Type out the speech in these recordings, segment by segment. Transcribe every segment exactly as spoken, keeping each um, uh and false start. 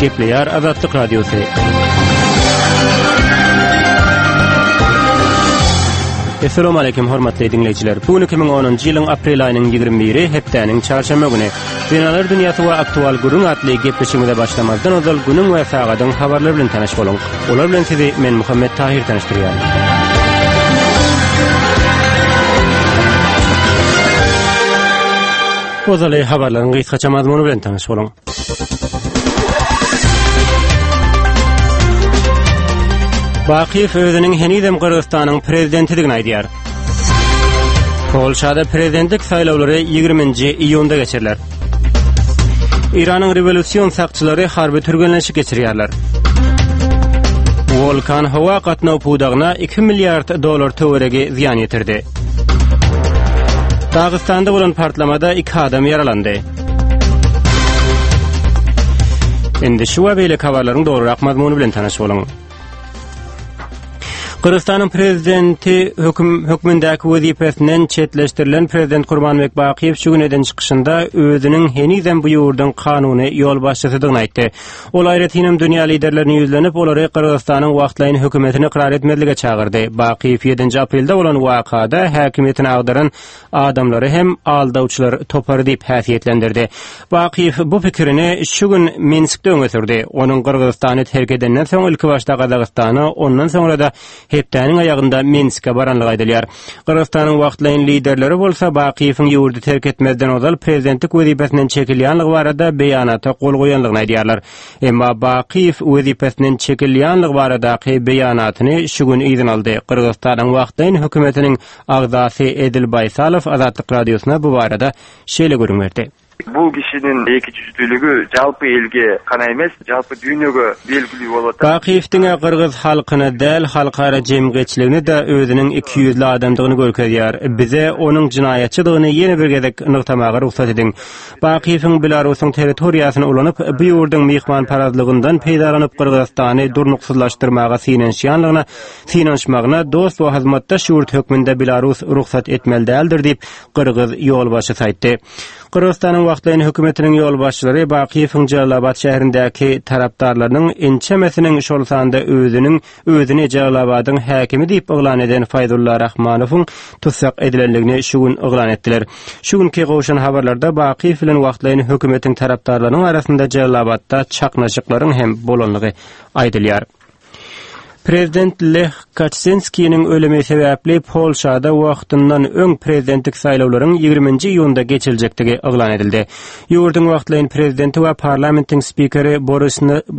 Gepleýär Azatlyk Radiosy. Assalamu alaykum hormatly dinleyijiler. Bu iki bin onuncu ýylyň aprel aýynyň ýygrimi biri hepdeniň çarşamba güni. Dünýäler dünýäsy we aktual gurun atly gepleşigimize başlamazdan özel günüň we sagatyň habarlary bilen tanyş boluň. Olar bilen sizi men Muhammed Tahir tanıştyrýar. Ozale habarlaryň gysgaça mazmuny bilen tanyş boluň. Bakiyev özüniň henidem Kyrgyzstanyň prezidentligini aýdýar. Polşada prezidentlik saýlawlary ýygrimiňji iýunda geçirilýär. İranyň revolýusiýon sakçylary harby türgenleşik geçirýärler. Volkan hawa gatnaw pudagyna iki milliard dolar töweregi ziýan ýetirdi. Dagystanda bolan partlamada iki adam yaralandy. Endi şu we beýle habarlaryň dogrurak mazmuny bilen tanyş boluň. Kyrgyzstanyň prezidenti hökm hökmündäki wezipesinden çetleşdirilen prezident Gurbanbek Bakiyew şu güneden çykyşynda özüniň henizem bu ýurdyň kanuny ýol başçysydygyny aýtdy. Ol aýratynam dünýä liderlerini ýüzlenip olary Kyrgyzstanyň wagtlaýyn hökümetini ikrar etmezlige çağırdy. Bakiyew ýedinji aprelde bolan wakada häkimetini agdaran adamlary hem aldawçylary topar diýip häsiýetlendirdi. Bakiyew bu pikirini şu gün Minskde öňe Onuň Kyrgyzstany terk edenden soň ilki başda Kazakstany, ondan soňra da hepdeniň aýagynda Minsk'e baranlyk aýdylýar. Kyrgyzstanyň wagtlaýyn liderleri bolsa Bakiyewiň ýurdu terk etmezden ozal prezidentlik wezipesinden çekilýänligi barada beýanata gol goýanlygyny aýdýarlar. Emma Bakiyew wezipesinden çekilýänligi baradaky beýanatyny şu gün izin aldy. Kyrgyzstanyň wagtlaýyn hökümetiniň agzasy Edil Baysalow Azatlyk Radiosyna bu barada şeýle görünýärdi. Bu kişinin iki yüzlülüğü jalpy elge kana emes, jalpy dünýäge belgili bolup atar. Bakiyewiň Kyrgyz halkyna däl halkara jemgyçiligini de özüniň iki yüzli adamdygyny görkezýär. Bize onuň jinaýatçylygyny ýene bir gezek nykdamaga ruhsat ediň. Bakiyewiň Belarusyň territoriýasyna ulanyp, bu ýurdyň mehman parazlygyndan peýdalanyp Kyrgyzstany durnuksuzlaşdyrmaga sinenşýänligine, sinenşmagyna dost we hazmatdaş ýurt hökmünde Belarus ruhsat etmeli däldir diýip Kyrgyz ýolbaşçy aýtdy. Kyrgyzstanyň wagtlaýyn hökümetiniň ýolbaşçylary Bakiyewiň Jalabad şäherindäki tarapdarlarynyň ençemesiniň şol sanda özüniň özüni Jalabadyň häkimi diýip oglan eden Faýzullah Rahmanowyň tutsak edilenligini şu gün oglan etdiler. Şu günki goşan habarlarda Bakiyew bilen wagtlaýyn hökümetiň tarapdarlarynyň arasynda Jalabadda çaknaşyklaryň hem bolanlygy aýdylýar. Prezident Lech Kaczynski'nin ölümi sebäpli Polşada wagtyndan öň prezidentlik saýlawlaryň ýygrimiňji iýunda geçiljekdigi oglan edildi. Ýurdyň wagtlaýyn prezidenti we parlamentiň spikeri Boris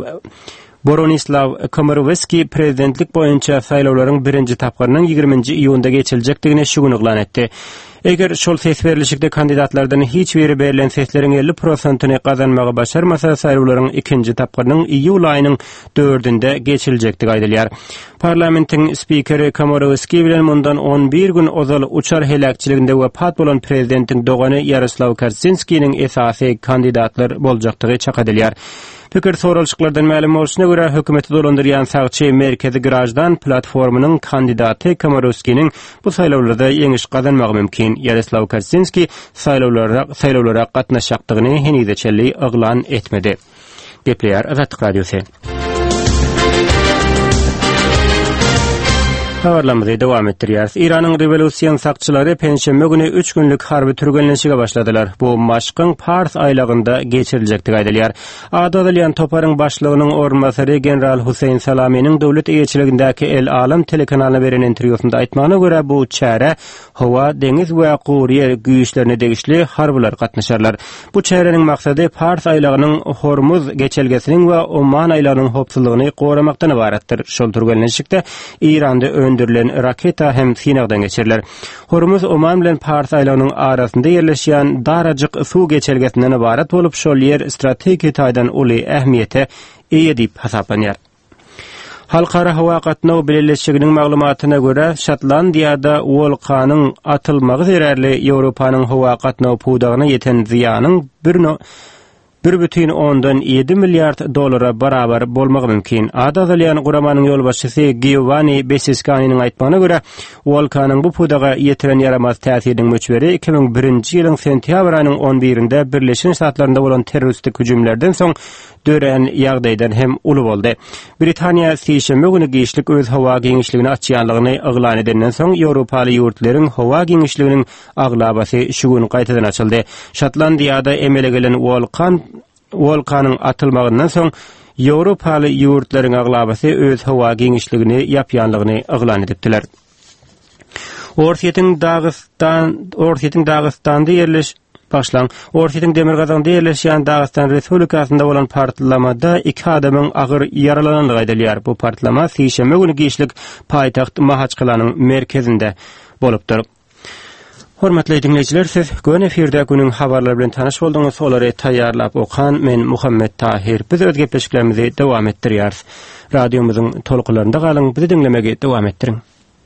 Boronislav Komorowski prezidentlik boýunça saýlawlaryň birinji tapgarynyň ýygrimiňji iýunda geçiljekdigini şu gün oglan etdi. Eger şol ses berilişikde kandidatlardan hiç biri berilen sesleriň elli prosentyny kazanmagy başarmasa saýlawlaryň ikinji tapgarynyň iýul aýynyň dördünde geçiljekdigi aýdylýar. Parlamentiň spikeri Komorowski bilen mundan on bir gün ozal uçar helakçyliginde wepat bolan prezidentiň dogany Yaroslav Kaczynski'niň esasy kandidatlar boljakdygy çakadylýar. Pikir sorulşyklardan ma'lum bolşuna görä hökümeti dolandyrýan sagçy Merkezi Grajdan platformanyň kandidaty Komorowski'niň bu saýlawlarda ýeňiş kazanmagy mümkin. Yaroslav Kaczynski saýlawlara saýlawlara gatnaşjakdygyny henideçeli oglan etmedi. Gepleýär Azatlyk Radiosy. Habarlarymyzy dowam etdirýär. İranyň revolýusiýon sakçylary penşenbe güni üç günlük harby türgenleşige başladylar. Bu maşkyň Pars aýlagynda geçiriljekdigi aýdylýar. Adadalyan toparyň başlygynyň ornbasary general Huseyn Salamynyň döwlet eýetçiligindäki El Alam telekanalyna beren interwýusynda aýtmagyna görä bu çäre hawa, deňiz we Guriýe güýçlerine degişli harbylar gatnaşarlar. Bu çäreniň maksady Pars aýlagynyň Hormuz geçelgesiniň we Oman aýlagynyň hopsuzlygyny goramakdan ibaratdyr. Şol türgenleşikde İranda öndürülen raketa hem Sinagdan geçiriler. Hormuz Oman bilen Pars aýlagynyň arasynda ýerleşýän darajyk suw geçelgesinden ibarat bolup şol ýer strategik taýdan uly ähmiýete eýe diýip hasaplanýar. Halkara hawa gatnaw bileşiginiň maglumatyna görä Şotlandiýada volkanyň atylmagy zerärli Ýewropanyň hawa gatnaw pudagyna ýeten ziýanyň bir bir bütün ondan yedi milyar dolara barabar bolmagy mümkin. Adadalyan guramanyň ýolbaşçysy Giovanni Besiskani'nin aýtmagyna görä, volkanyň bu pudaga ýetiren yaramaz täsiriniň möçberi iki bin birinji ýylyň sentýabr aýynyň on birinde Birleşen Ştatlarynda bolan terroristik hüjümlerden soň dören ýagdaýdan hem uly boldy. Britaniýa seýşembe güni giýişlik öz hawa giňişligini açýanlygyny eglan edenden soň Ýewropaly ýurtlaryň hawa giňişliginiň aglabasy şu gün gaýtadan açyldy. Şotlandiýada emele gelen volkan volkanyň atylmagyndan soň Ýewropaly ýurtlaryň aglabasy öz hawa giňişligini ýapýanlygyny eglan edipdiler. Orsiýetiň Dagestan, Orsiýetiň Dagestanda ýerleş başlan. Orsiýetiň Demirgazanda ýerleşýän Dagestan Respublikasynda bolan partlamada iki adamyň agyr yaralananlygy aýdylýar. Bu partlama seýşembe güni giýişlik paýtaxt Mahaçkalanyň merkezinde bolupdyr. Hormatly dinleyijiler, siz gün efirde günüň habarlary bilen tanyş boldyňyz. Olary taýýarlap okan men Muhammed Tahir. Biz öz gepleşiklerimizi dowam etdirýäris. Radiomyzyň tolkularynda galyň, bizi dinlemege dowam etdiriň.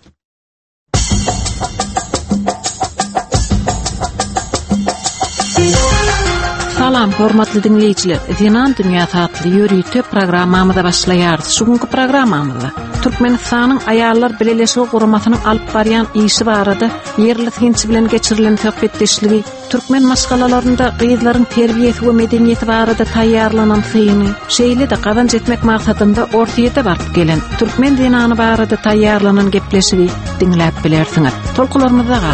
Salam, hormatly dinleyijiler. Dinan Dünýä Tatly ýörüýte programmamyza başlaýarys. Şugunky programmamyzda Türkmenistanyň aýallar bileleşigi guramasynyň alyp barýan işi barada ýerli tinçi bilen geçirilen söhbetdeşligi, türkmen maşgalalarynda gyzlaryň terbiýesi we medeniýeti barada taýýarlanan syny, şeýle de gazanç etmek maksadynda ortaýa baryp gelen türkmen dinany barada taýýarlanan gepleşigi dinläp bilersiňiz. Tolkularymyza gal.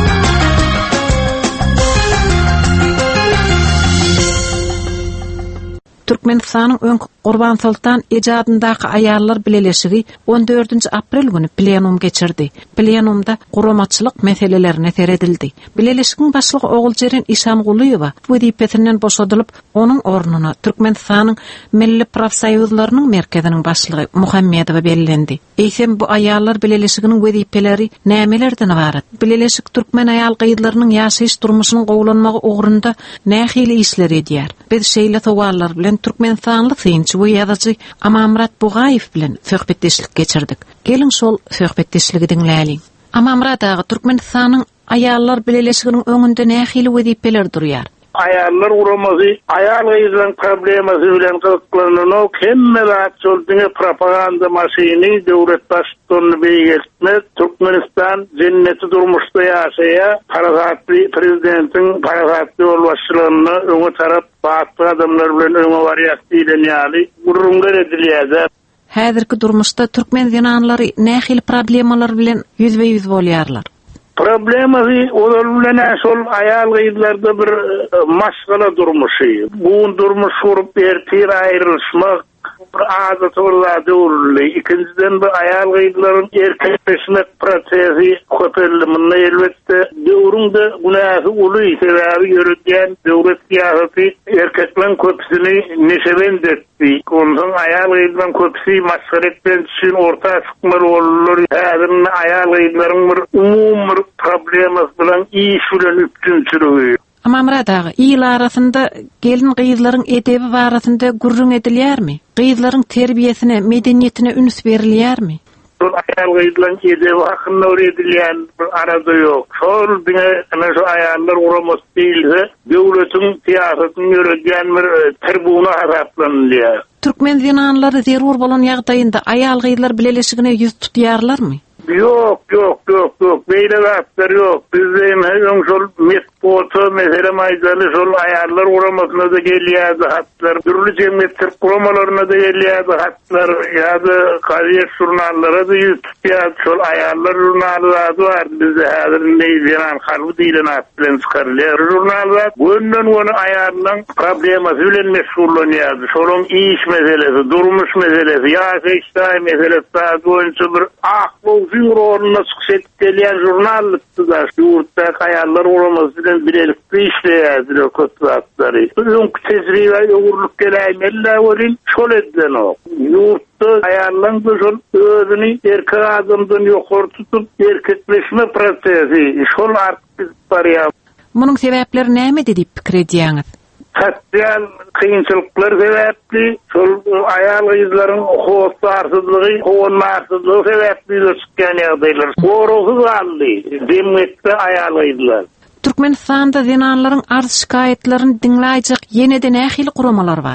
Türkmenistanyň öňkü Gurban Sultan ejadyndaky aýallar bileleşigi on dördünji aprel güni plenum geçirdi. Plenumda guramaçylyk meselelerine seredildi. Bileleşigiň başlygy Oguljerên İşangulyýowa wezipesinden boşadylyp, onuň ornuna Türkmenistanyň milli profsoýuzlarynyň merkeziniň başlygy Muhammedowa bellendi. Eýsem bu aýallar bileleşiginiň wezipeleri nämelerden ibaret? Bileleşik türkmen aýal gyzlarynyň ýaşaýyş durmuşynyň gowlanmagy ugrunda nähili işler edýär? Biz şeýle sowallar bilen Türkmenistanly synçy we ýazyjy Amamrat Bugaýew bilen söhbetdeşlik geçirdik. Gelin şol söhbetdeşligi dinläýin. Amamrat ağa, Türkmenistanyň aýallar bileleşiginiň öňünde nähili wezipeler durýar? Aýallar guramasy, aýal gyzlaryň problemasy bilen gyzyklanýan hemme zat şol propaganda maşyny döwlet başçylygyny beýeltmek, Türkmenistan jenneti durmuşda ýaşaýa, parazatly prezidentiň parazatly bolwaçylygyny öňe tarap batly adamlar bilen öňe barýar diýilýär, gurrungar edilýär. Häzirki durmuşda türkmen zinanlary nähili problemalar bilen ýüzbe-ýüz bolýarlar. Problemasy olar bilen şol aýal gyzlarda bir maşgala durmuşy. Bu durmuş urup ertir aýrylşmak bir adat bolady urly. İkinciden bu aýal gyzlaryň erkekleşmek prosesi köperilminde elbetde döwründe günähi uly sebäbi ýörüdýän döwlet siýasaty erkeklerin köpsini neşebendirdi. Ondan aýal gyzlaryň köpsi maşgaretden üçin orta çykmaly bolurlar. Häzirde aýal gyzlaryň bir umum bir problemas bilen iş bilen üptünçürügi. Amamrat ağa, ýyl arasynda gelin gyzlaryň edebi barasynda gurrun edilýärmi? Gyzlaryň terbiýesine, medeniýetine üns berilýärmi? Aýal gyzlaryň edebi hakynda öwredilýän bir arada ýok. Şol diňe ana şu aýallar uramas diýilse, döwletiň siýasatyny ýöretýän bir tribuna hasaplanýar. Türkmen zinanlary zerur bolan ýagdaýynda aýal gyzlar bileleşigine ýüz tutýarlarmy? Yok, yok, yok, yok. Beýle zatlar yok. Bizden hem şol metbotu, mesele maýdaly şol aýallar uramasyna da gelýärdi hatlar. Türlü jemgyýetler kuramalarına da gelýärdi hatlar. Ýa-da gaziýet jurnallara da ýüz tutýar. Şol aýallar jurnallary bar. Bizde häzir näýdilen harby diýilen atlan çykarylýar. Jurnallar günden güne aýallarning problemasy bilen meşgullanýar. Şolun iş meselesi, durmuş meselesi, ýaşaýyş meselesi boýunça bir akly Züroruna çıkışet gelýän jurnalistler ýurtda aýallar uramasy bilen bilelikli işleýärdiler köpçüleri. Öňkü tejribe ýogurlyk gelýär bolin şol edden o. Ýurtda aýallar şol özüni erkek adamdan ýokary tutup erkekleşme prosesi şol artýar barýar. Munyň sebäpleri näme diýip pikir edýäňiz? Sosyal kıyınçılıklar sebepli, şol aýal gyzlaryň howsarsızlygy, howunmarsızlygy sebepli çıkan ýagdaýlar. Gorogy galdy, demekde aýal gyzlar. Türkmenistanda zinanlaryň arz şikaýetlerini dinläjek ýene-de nähili kuramalar bar.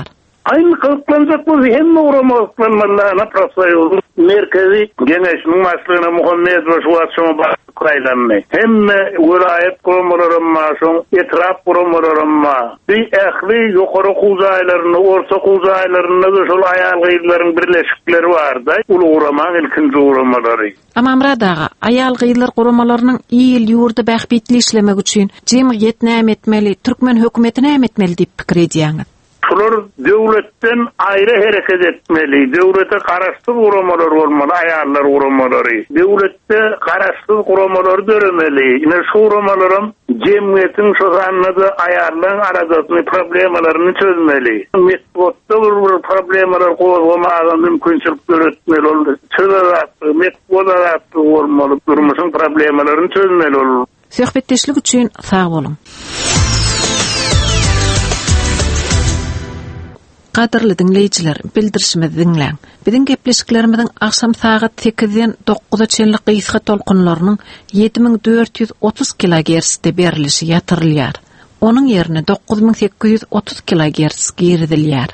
Aynı kılıklanacak bu hem uğramaklanmalarına prasayolun merkezi genişinin başlığına Muhammed ve Şuvatçı'na bakıp kaylanmayı. Hem vilayet kurumlarımma, son etraf kurumlarımma, bir ehli yukarı kuzaylarını, orta kuzaylarını da şol ayal gıyırların birleşikleri vardı. Ulu uğraman ilkinci uğramaları. Ama Dağa, ayal gıyırlar kurumalarının iyil yurda bəxbitli işlemek için cemiyet näme etmeli, Türkmen hükümeti näme etmeli deyip pikir ediýäňiz. Şular devletten ayrı hareket etmeli. Devlete kararsız kuramalar olmalı, ayarlar kuramaları. Devlette kararsız kuramalar döremeli. Yine şu kuramalarım cemiyetin şu anladığı ayarların aradığını problemlerini çözmeli. Metbotta bir problemler kovulmağı mümkünçülük göretmeli oldu. Çözeratı, metbodaratı olmalı. Durmuşun problemlerini çözmeli olur. Söhbetdeşlik için sağ olun. Qadarly dinleyijiler, bildirişimizi dinläň. Biziň gepleşiklerimiziň akşam saat sekizden dokuza çenlik gysga tolkunlarynyň yedi bin dört yüz otuz kilohertzde berilişi ýatyrylýar. Onuň ýerine dokuz bin sekiz yüz otuz kilohertz giridilýär.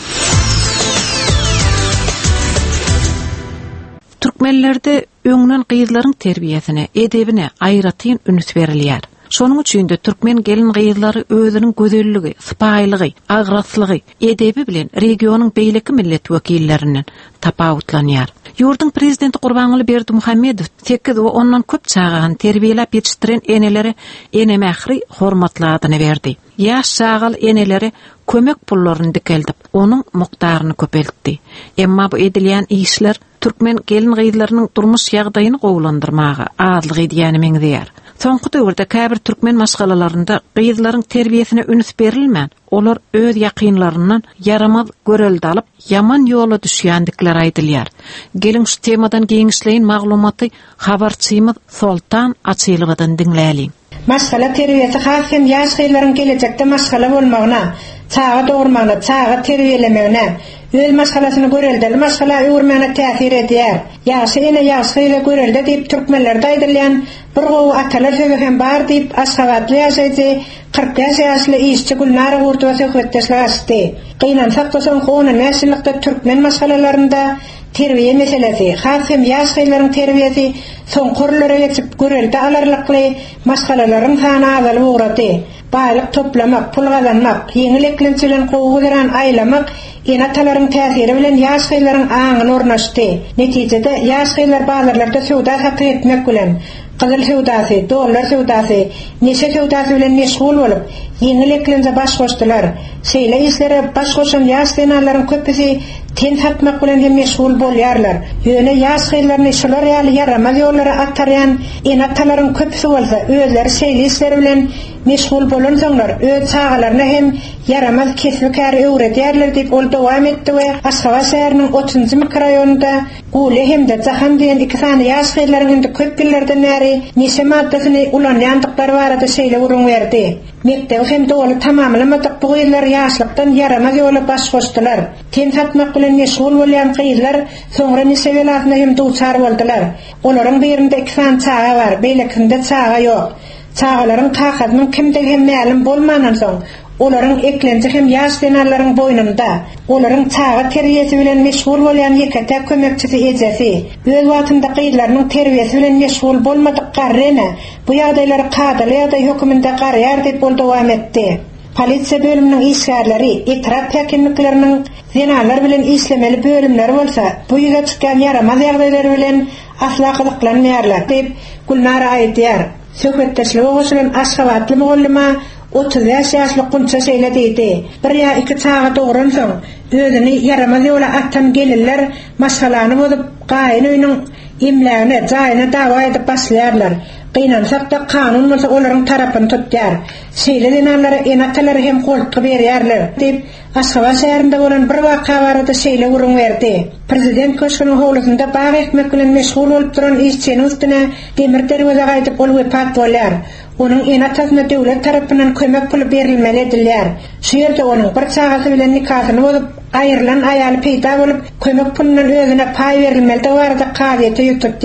Türkmenlerde öňden gyzlaryň terbiýesine, edebine aýratyn üns berilýär. Şonuň üçin de Türkmen gelin gyzlary özüniň gözelligi, sypaýlygy, agraslygy, edebi bilen regionyň beýleki millet wekillerinden tapawutlanýar. Ýurdun prezidenti Gurbanuly Berdimuhammedow sekiz we ondan köp çağan terbiýelep ýetişdiren eneleri enemähri hormatladyny berdi. Ýaş çağal eneleri kömek pullaryny dikeldip, onuň mukdaryny köpeltdi. Emma bu edilýän işler Türkmen gelin gyzlarynyň durmuş ýagdaýyny gowlandyrmaga azlyk edýäni meňzeýär. Soňky döwürde käbir Türkmen maşgalalarynda gyzlaryň terbiýesine üns berilmän, olar öz ýakynlaryndan yaramaz göreldi alyp yaman ýola düşýändikleri aýdylýar. Gelin şu temadan geňişleýin maglumaty habarçymyz Soltan Açylygydan dinläýin. Maşgala terbiýesi hasem ýaş gyzlaryň gelecekde maşgala bolmagyna, çağa dogurmagyna, çağa terbiýelemegine, öz maşgalasyny göreldi, maşgala öwürmäne täsir edýär. Ýaşy ene ýaş gyzla göreldi diýip türkmenlerde aýdylýan bir gowy atalar söýgi hem bar diýip aşgabatly ýaşaýdy. kırk beş ýaşly işçi Gülnara Gurtova söhbetdeşler açdy. Gynansak soň gowna näsillikde türkmen maşgalalarynda terbiýe meselesi, hasem ýaş gyzlaryň terbiýesi soňkurlara ýetip göreldi alarlykly maşgalalaryň sany azaly ugrady. Baýlyk toplamak, pul gazanmak, ýeňil eklençilen gowulan aýlamak enatalaryň täsiri bilen ýaş gyzlaryň aňyny ornaşdy. Netijede ýaş gyzlar bazarlarda söwda satyn etmek bilen Qızıl sewdasy, dollar sewdasy, neşe sewdasy bilen meşgul bolup, ýeňil eklençe baş goşdylar. Şeýle işlere baş goşan ýaş gyzlaryň köpüsi ten satmak bilen hem meşgul bolýarlar. Ýöne ýaş gyzlaryny şolar ýaly yaramaz ýollara attarýan enatalaryň köpüsi bolsa, özleri şeýle işler bilen meşgul bolansaňlar, öz çağalaryna hem yaramaz kesbikär öwredýärler diýip ol dowam etdi we Aşgabat şäheriniň otuzunçy mikrorayonunda Gule hemde Jahan diýen iki sany ýaş gyzlaryň köp ýyllardan näri neşe maddasyny ulanýandyklary barada şeýle urun berdi. Mektep hem doly tamamlamadyk bu gyzlar ýaşlykdan yaramaz ýola baş goşdylar. Ten satmak bilen meşgul bolýan gyzlar soňra neşe welatyna hem duçar boldylar. Olaryň birinde iki sany çağa bar, beýlekinde çağa ýok. Çağalaryň takatynyň kimde hem mälim bolmanan soň olaryň eklençe hem ýaş denarlaryň boýnunda, olaryň çağa terbiýesi bilen meşgul bolýan ýekete kömekçisi ejesi, öz wagtynda gyzlarynyň terbiýesi bilen meşgul bolmadyk garrene, bu ýagdaýlary kadrly ýagdaý höküminde garýar diýip dowam etdi. Polisiýa bölüminiň işgärleri, etraf täkinlikleriniň zenalar bilen işlemeli bölümleri bolsa, bu ýüze çykýan yaramaz ýagdaýlar bilen ahlaklylanmaýarlar diýip Gülnara aýdýar. Söhbetdeşligi goşulan Aşgabatly mugallyma otuz beş ýaşly Gunça şeýle diýdi. Bir ýa iki çağa dogran soň özüni yaramaz ýola attan gelirler, maşgalany bozup gaýyn öýüniň imläne, jaýyna dawa edip başlaýarlar. Gynansak da kanun bolsa olaryň tarapyny tutýar. Şeýle denanlara enatalary hem goltgy berýärler diýip Aşgabat şäherinde bolan bir waka barada şeýle urun berdi. Prezident köşküniň howlusynda baý ekmek bilen meşgul bolup duran işçinin üstüne demir derweze gaýdyp ol wepat bolýar. Onuň enatasyna döwlet tarapyndan kömek puly berilmeli edilýär. Şu ýerde onuň bir çagasy bilen nikahyny bozup aýrylan aýaly peýda bolup kömek pulynyň özüne paý berilmeli de barada kaýaty ýututýar.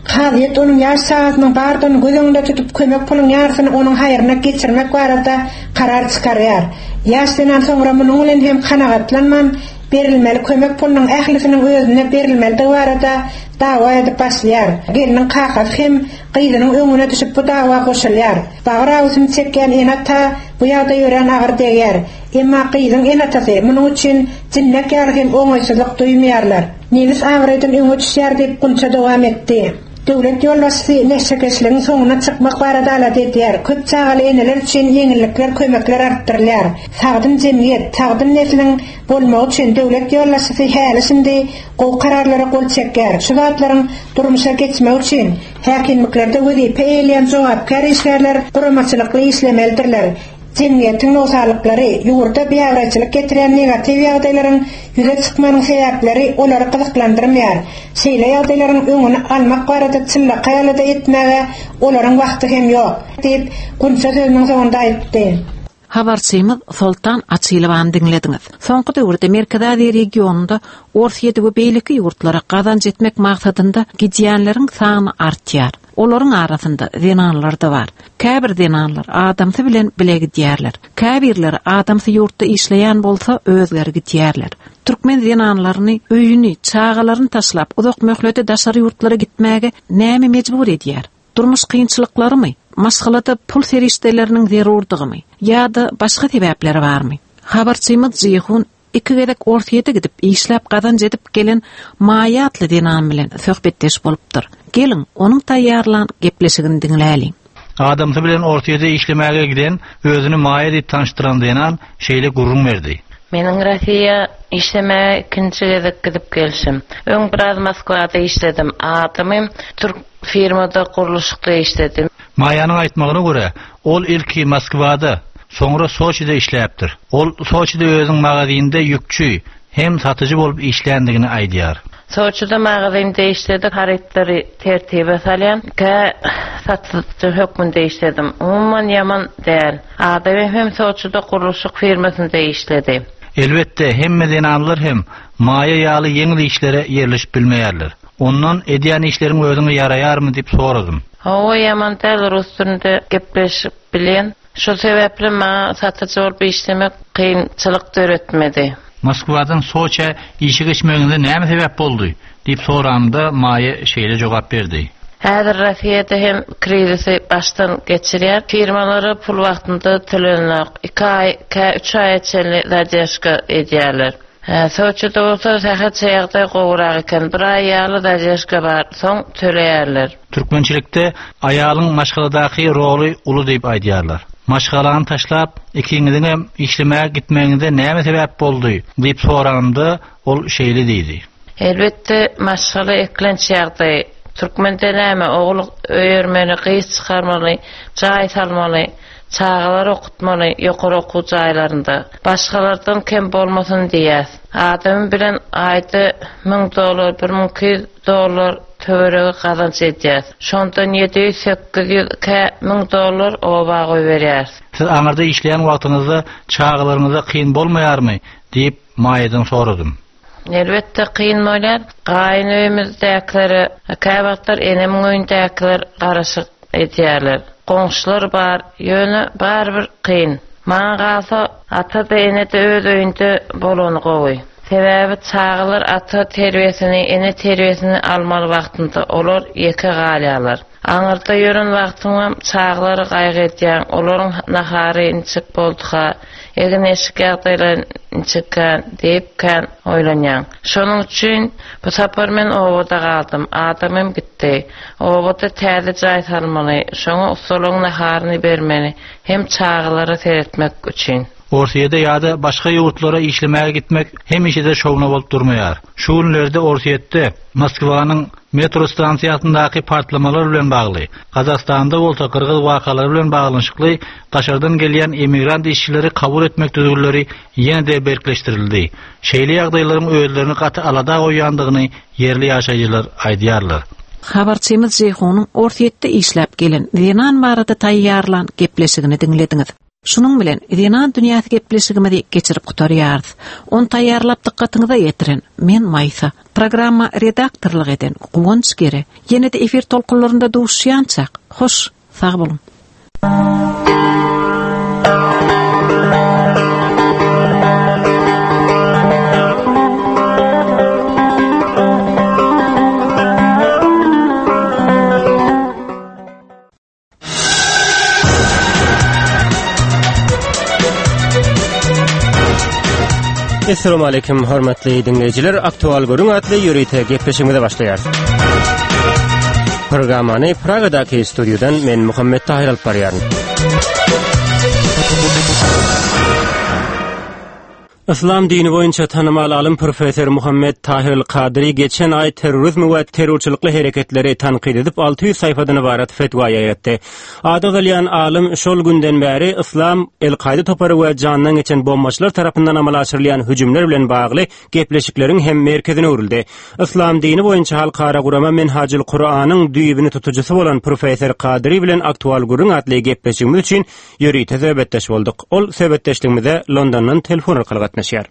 Haliyet onun yaş saatının bardığını gözüňde tutup kömek pulun yarsyny onun haýyryna geçirmek barada karar çykaryar. Yaşdan soňra munyň bilen hem kanagatlanman berilmeli kömek pulunun ählisiniň özüne berilmeli barada dawa edip başlaýar. Geliniň kakap hem gyzynyň öňüne düşüp bu dawa goşulýar. Bagra uzun çekýän enata bu ýagda ýören agyr degýär. Emma gyzyň enatasy munyň üçin jinnek ýargym oňaýsızlyk duýmaýarlar. Nevis awradan öňe düşýär diýip gunça dowam etdi. Döwlet ýolbaşçy neşekeçligiň soňuna çykmak barada alat edýär. Köp çagaly eneler üçin ýeňillikler, kömekler artdyrylýar. Sagdym jemgyýet, sagdym nesliniň bolmagy üçin döwlet ýolbaşçy hälisinde gowy kararlara gol çekýär. Şu wagtlaryň durmuşa geçmek üçin häkimliklerde wezip eýlen jogapkar işgärler guramaçylykly işlemelidirler. Cemiyetiň nosalyklary, ýurda beýawraçylyk getiren negativ ýagdaýlaryň ýüze çykmanyň sebäpleri olary gyzyklandyrmaýar. Şeýle ýagdaýlaryň öňüni almak barada çyllak ýalada etmäge olaryň wagty hem ýok diýip Gunça sözüniň sonunda aýtdy. Habarçymyz Sultan Açylywan dinlediňiz. Soňky döwürde Merkezi regionunda orsiýetigi beýleki ýurtlara gazanç etmek maksatynda gidýänleriň sany artýar. Olaryň arasynda zenanlar da bar. Käbir zenanlar adamsy bilen bile gidýärler. Käbirler adamsy ýurtda işleýän bolsa özleri gidýärler. Türkmen zenanlaryny öýüni, çağalaryny taşlap uzak möhlete daşary ýurtlara gitmäge näme mejbur edýär? Durmuş kynçylyklarymy, maşgalada pul serişdeleriniň zerurdygymy ýa-da başga sebäpleri barmy? Habarçymyz Jyhun iki gerek orsiýete gidip işläp gazanç edip gelen Maýa atly zenan bilen söhbetdeş bolupdyr. Gelin onun taýýarlan gepleşigini dinläli. Adamsy bilen orsiýete işlemäge giden özüni Maýa diýip tanıştyran denan şeýle gurrun berdi. Meniň Rossiýa işlemäge ikinji gezek gidip gelşim. Öň biraz Moskwada işledim. Adamym Türk firmada guruluşykda işledim. Maýanyň aýtmagyna görä, ol ilki Moskwada, soňra Soçida işläpdir. Ol Soçida özüň magazynda ýükçü hem satyjy bolup işländigini aýdýar. Soçida magazynda işledik, haritleri tertibe salýan, ka satyjy hökmünde işledim. Umman ýaman däl. Adamym hem Soçida guruluşyk firmasynda işledi. Elbette hemme zenanlar hem Maýa ýaly ýeňil işlere ýerleşip bilmeýärler. Ondan edýän işleriň özüňe ýaraýarmy diýip soradym. O ýaman däl rus türünde gepleşip bilen, şu sebäple maňa satyjy bolup işlemek kynçylyk döretmedi. Moskwadan Soça işe geçmeginde näme sebäp boldy diýip soranda Maýa şeýle jogap berdi. Häzir Rossiýada hem krizisi baştan geçirýär. Firmalary pul wagtynda tölenmek, iki ay, üç ay içinde zadержка edýärler. Soçida bolsa sahat çaýagda gowrak eken, bir ay ýaly zadержка bar, soň töleýärler. Türkmençilikde aýalyň maşgaladaky roly uly diýip aýdýarlar. Maşgalany taşlap, ikiňiziň hem işlemäge gitmegiňde näme sebäp boldy diýip soranda ol şeýle diýdi. Elbette maşgala eklenç ýagdaý. Türkmende näme ogul öýermeni gys çykarmaly, jaý salmaly, çağalar okutmaly ýokary okuw jaýlarynda. Başgalardan kem bolmasyn diýär. Adam bilen aýdy ming dollar, bir ming iki ýüz dollar töwerege gazanç edýär. Şondan ýedi ýüz sekkiz ýüz ming dollar oba goýberýär. Siz aňarda işleýän wagtyňyzda çağalaryňyza kyn bolmaýarmy diýip Maýadan soradym. Elbette kyn bolýar. Gaýyn öýümizdekileri, käbaklar enemiň öýündekiler garaşyk edýärler. Goňşular bar, ýöne barbyr kyn. Maňa galsa ata-da ene-de öz öýünde bolany gowy. Sebäbi çağalar ata terbiýesini, ene terbiýesini almaly wagtynda olar ýeke galýarlar. Aňyrda ýören wagtyňam çağalary gaýgy edýän, olaryň nahary inçik boldyga, egin eşik ýagdaýlar inçikän diýip kan oýlanýan. Şonuň üçin bu sapar men owada galdym, adamym gitdi. Owada täze jaý salmaly, şoňa usularyň naharyny bermeli, hem çağalary seretmek üçin. Orsiýede ýa-da başga ýurtlara işlemäge gitmek hem işede şowna bolup durmaýar. Şu günlerde Orsiýetde Moskwanyň metro stansiýasyndaky partlamalar bilen bagly, Kazakstanda bolsa Kyrgyz wakalary bilen baglanyşykly daşardan gelýän emigrant işçileri kabul etmek düzgünleri ýene-de berkleşdirildi. Şeýle ýagdaýlaryň özlerini gaty alada goýandygyny yerli ýaşaýjylar aýdýarlar. Habarçymyz Jyhunyň Orsiýetde işläp gelen zenan barada taýýarlan gepleşigini dinlediňiz. Şunun bilen Iran dünýäsi gepleşigimi geçirip gutarýardy. On taýýarlap dikkatyňyza ýetiren men Maysa. Programma redaktorlyk eden Guwanç Gere. Ýene-de efir tolkunlarynda duşýançak. Hoş, sag bolun. Assalamu alaykum hormatly dinleyijiler. Aktual görüň atly ýörüýte gepleşigimize başlaýar. Programmany Pragadaky studiodan men Muhammed Tahir alyp barýaryn. İslam dini boýunça tanymal alim professor Muhammed Tahir al-Kadiri geçen ay terrorizm we terrorçylykly hereketleri tanqid edip altı yüz sayfadan ibaret fetwa ýaýratdy. Ady galyan alim şol günden bäri İslam el-Kaide topary we jandan geçen bombaçylar tarapyndan amal açyrylýan hüjümler bilen bagly gepleşikleriň hem merkezine urildi. İslam dini boýunça halkara gurama Menhajul Qur'anyň düýbini tutujusy bolan professor Kadiri bilen aktual gurun atly gepleşigimiz üçin ýörüýte söhbetdeş boldyk. Ol söhbetdeşligimizde Londondan telefon arkaly Nashar.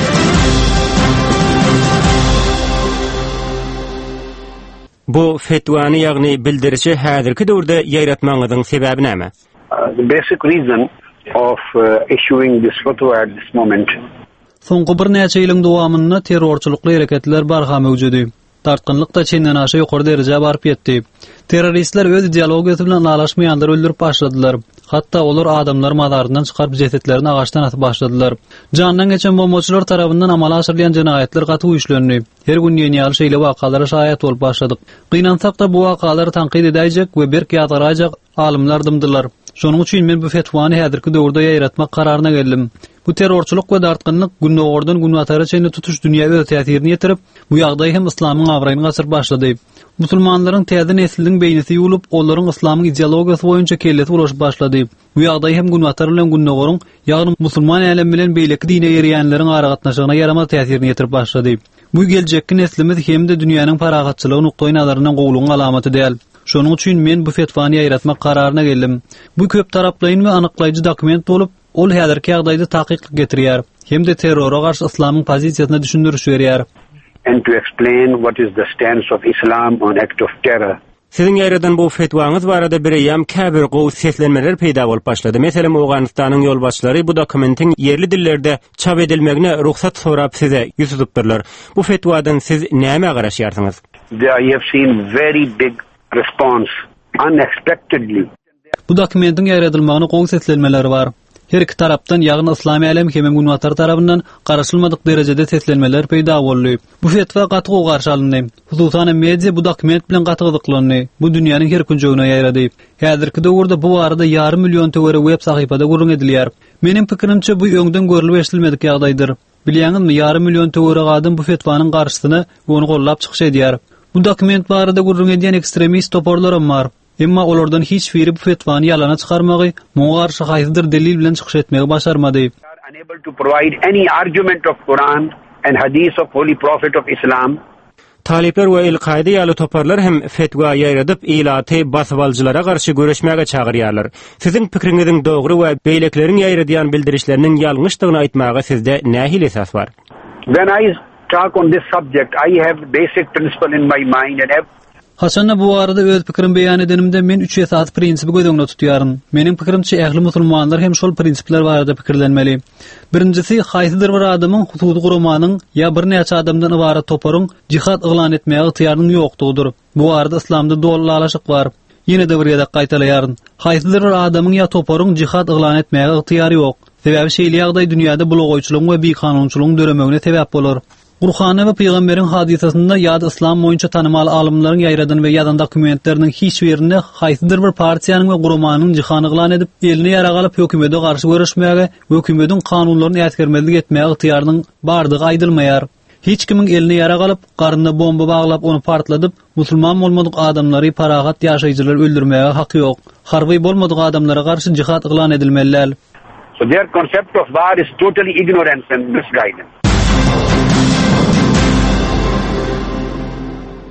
Bu fetvany ýagny bildirişi häzirki döwürde ýaýratmagynyň sebebi näme? The basic reason of uh, issuing this fatwa at this moment. Soňky bir näçe ýylyň dowamynda terrorçylykly hereketler barha mewjudi. Tartgynlyk da çenden aşy ýokary derejede baryp ýetdi. Terroristler öz ideologiýasy bilen alaşmaýanlar öldürip başladylar. Hatda olar adamlar mazarından çykaryp jesetlerini agaçdan atyp başladylar. Jandan geçen bombaçylar tarapyndan amala aşyrylýan jinaýatlar gaty uýuşlandy. Her gün ýeni ýaly şeýle wakalara şaýat bolup başladyk. Gynansak da bu wakalary tanqid edäjek we berk ýadarajak alimler dymdylar. Şonuň üçin men bu fetvany häzirki döwürde ýaýratmak kararyna geldim. Bu terrorçylyk we dartgynlyk günnogordan günnatara çeýne tutuş dünýäwe täsirini ýetirip, bu ýagdaý hem islamyň awraýyny gasyr başlady. Musulmanlaryň täze nesliniň beýnisi ýulyp, olaryň islamyň ideologiýasy boýunça kellet uruşyp başlady. Bu ýagdaý hem günnatara bilen günnogoryň, ýagny musulman elem bilen beýleki dine ýerýänleriň ara gatnaşygyna ýaramaz täsirini ýetirip başlady. Bu geljekki neslimiz hem de dünýäniň paragatçylygy nukdaý nazaryndan gowlugyň alamaty däl. Şonuň üçin men bu fetvany ýaýratmak kararyna geldim. Bu köp taraplyň we anyklaýjy dokument bolup, ol häzirki ýagdaýda takyk getirýär. Hem de terrora garşy islamyň pozisiýasyna düşündürüş berýär. And to explain what is the stance of Islam on act of terror. Sizin ýerden bu fetwaňyz barada bir ýam käbir gowy seslenmeler peýda bolup başlady. Meselem Awganystanyň ýolbaşçylary bu dokumentin yerli dillerde çap edilmegine ruhsat sorap size ýüz tutupdyrlar. Bu fetwadan siz näme garaşýarsyňyz? I have seen very big response unexpectedly. Bu dokumentin ýaradylmagyna gowy seslenmeler bar. Her iki tarapdan ýagny islamy elem hem günwatar tarapyndan garaşylmadyk derejede seslenmeler peýda boldy. Bu fetwa gaty garşy alyndy. Hususan media bu dokument bilen gaty gyzyklandy. Bu dünýäniň her künjegine ýaýrady. Häzirki döwürde bu barada ýarym million töwere web sahypada gurrun edilýär. Menim pikirimçe bu öňden görülip eşdilmedik ýagdaýdyr. Bilýäňizmi, ýarym million töwere adam bu fetvanyň garşysyny ony gollap çykyş edýär. Bu dokument barada gurrun edýän ekstremist toporlar bar. Emma olardan hiç biri bu fetvany ýalana çykarmagy, muňa garşy haýsydyr delil bilen çykyş etmegi başarmady. Unable to provide any argument of Quran and hadith of Holy Prophet of Islam. Talipler we el-Kaide ýaly toparlar hem fetwa ýaýradyp ilaty basbalçylara garşy göreşmäge çagyrýarlar. Sizin pikiriňiziň dogry we beýlekleriň ýaýradýan bildirişleriniň ýalňyşdygyny aýtmagy sizde nähili esas bar? When I talk on this subject, I have basic principle in my mind and have Haçanda bu arada öz pikirim beýan edenimde men üç esas prinsipi gödüňde tutýaryn. Menim pikirimçe ähli musulmanlar hem şol prinsipler barada pikirlenmeli. Birincisi, haýsydyr bir adamyň husudy gurmanyň ýa bir näçe adamdan ibaret toparyň jihad eglan etmäge ýetýärligiň ýokdugydyr. Bu arada islamda dollalaşyk bar. Ýene de bir ýerde gaýtalaýaryn. Haýsydyr bir adamyň ýa toparyň jihad eglan etmäge ýetýäri ýok. Sebäbi şeýle ýagdaý dünýäde bulogoýçylygyň we beýkanunçylygyň döremegine sebäp bolar. Qur'an we Peýgamberiň hadisasynda ýa-da islam boýunça tanymal alimlaryň ýaýradan we ýadan dokumentleriniň hiç birinde haýsydyr bir partiýanyň we gurmanyň jihad eglan edip elini ýaragalyp hökümete garşy görüşmäge we hökümetin kanunlaryny ätgermezlik etmäge ýetýärligiň bardygy aýdylmaýar. Hiç kimiň elini ýaragalyp, garynda bomba baglap onu partladyp, musulman bolmadyk adamlary paragat ýaşaýjylar öldürmäge haky ýok. Harby bolmadyk adamlara garşy jihad eglan edilmeliler. So their concept of war is totally ignorance and misguidance.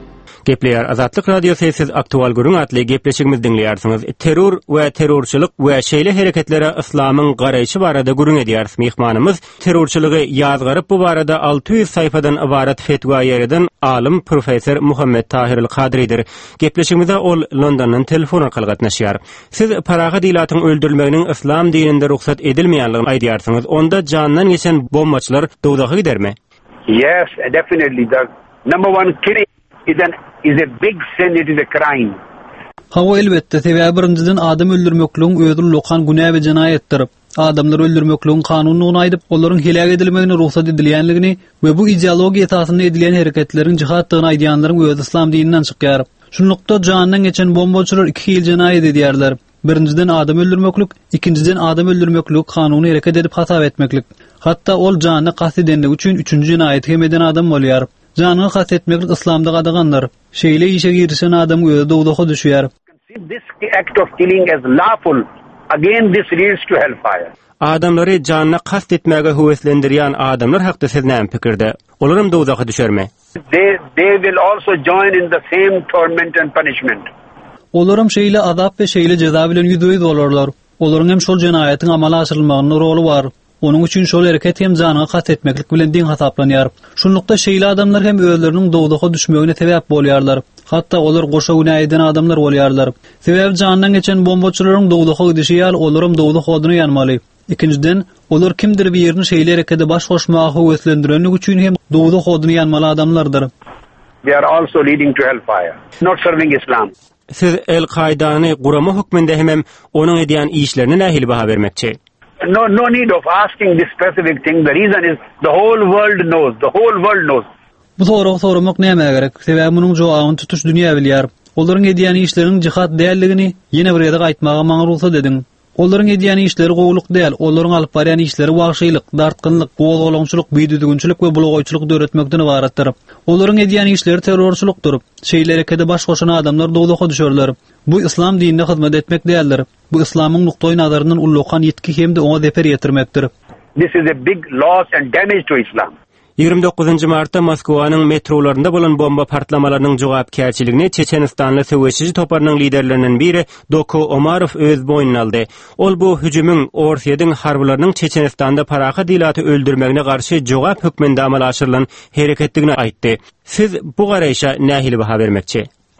Gepleýär Azatlyk Radiosu siz aktual gurun atly gepleşigimiz dinleýärsiňiz. Terror we terrorçylyk we şeýle hereketlere islamyň garaýşy barada gurun edýäris. Mehmanymyz terrorçylygy ýazgaryp bu barada alty ýüz saýfadan ibarat fetwa ýeriden alim professor Muhammed Tahir el-Kadridir. Gepleşigimizde ol Londondan telefon arkaly gatnaşýar. Siz paraga dilatyň öldürilmeginiň islam dininde ruhsat edilmeýänligini aýdýarsyňyz. Onda jandan geçen bombaçylar dowdagy gidermi? Yes, definitely. The number one killing is an is a big sin, it is a crime. Hawa elbette sebäbi birinciden adam öldürmekligiň özüni lokan günä we jinayetdir. Adamlar öldürmekligiň kanunyny aýdyp, olaryň helak edilmegine ruhsat edilýänligini we bu ideologiýa esasynda edilen hereketleriň jihatdygyny aýdýanlaryň öz islam dininden çykýar. Şunlukda jandan geçen bombaçylar iki hil jinayet edýärler. Birinciden adam öldürmeklik, ikinciden adam öldürmeklik kanuny hereket edip hasap etmeklik. Hatta ol janyny gasd edenlik üçin üçüncü jinayet hem eden adam bolýar. Janyny gasd etmeklik islamda gadaganlar. Şeýle işe girişen adam öýde dowdaga düşýär. This act of killing as lawful, again this leads to hellfire. Adamlary janyna gasd etmäge höweslendirýän adamlar hakda siz näme pikirde? Olaram dowdaga düşermi? They they will also join in the same torment and punishment. Olaram şeýle azap we şeýle jeza bilen ýüzüýüz bolarlar. Olaryň hem şol jenaýatyň amala aşyrylmagynyň rolu bar. Onuň üçin şol hereket hem janyny gasd etmeklik bilen diň hasaplanýar. Şunlukda şeýle adamlar hem özleriniň dowdaga düşmegine sebäp bolýarlar. Hatta olar goşa günä eden adamlar bolýarlar. Sebäbi jandan geçen bombaçylaryň dowdaga gidişi ýaly olaryň dowda hodyny ýanmaly. İkinciden, olar kimdir bir ýerini şeýle herekete baş goşmagy höweslendirenlik üçin hem dowda hodyny ýanmaly adamlardyr. They are also leading to hellfire, not serving Islam. Siz El-Qaidany gurama hukmünde hem onuň edýän işlerini nähili baha bermekçi? No, no need of asking this specific thing. The reason is the whole world knows. The whole world knows. Bu sorugy soramak näme gerek? Sebäbi munyň jogabyny tutuş dünýä bilýär. Olaryň edýän işleriniň jihat däldigini ýene bir ýerde gaýtmaga maňa ruhsat edin. Olaryň edýän işleri gowluk däl, olaryň alyp barýan işleri wagşylyk, dartgynlyk, gowgolonçylyk, biýdüdügünçilik we bulagaýçylyk döretmekden ibaratdyr. Olaryň edýän işleri terrorçylykdyr. Şeýle herekete baş goşan adamlar dowdaga düşerler. Bu islam dinine hyzmat etmek däldir. Bu islamyň nukdaý nazaryndan ullukan ýetki hem de oňa zeper ýetirmekdir. This is a big loss and damage to Islam. ýygrimi dokuzunçy martda Moskwanyň metrolarynda bolan bomba partlamalarynyň jogapkärçiligini Çeçenistanly söwüşçi toparnyň liderlerinden biri Doko Omarov öz boýnuna aldy. Ol bu hüjümüň Orsiýadyň harbylarynyň Çeçenistanda paraga dilaty öldürmegine garşy jogap hökmünde amal aşyrylan hereketligini aýtdy. Siz bu garaýşa nähili baha bermekçi?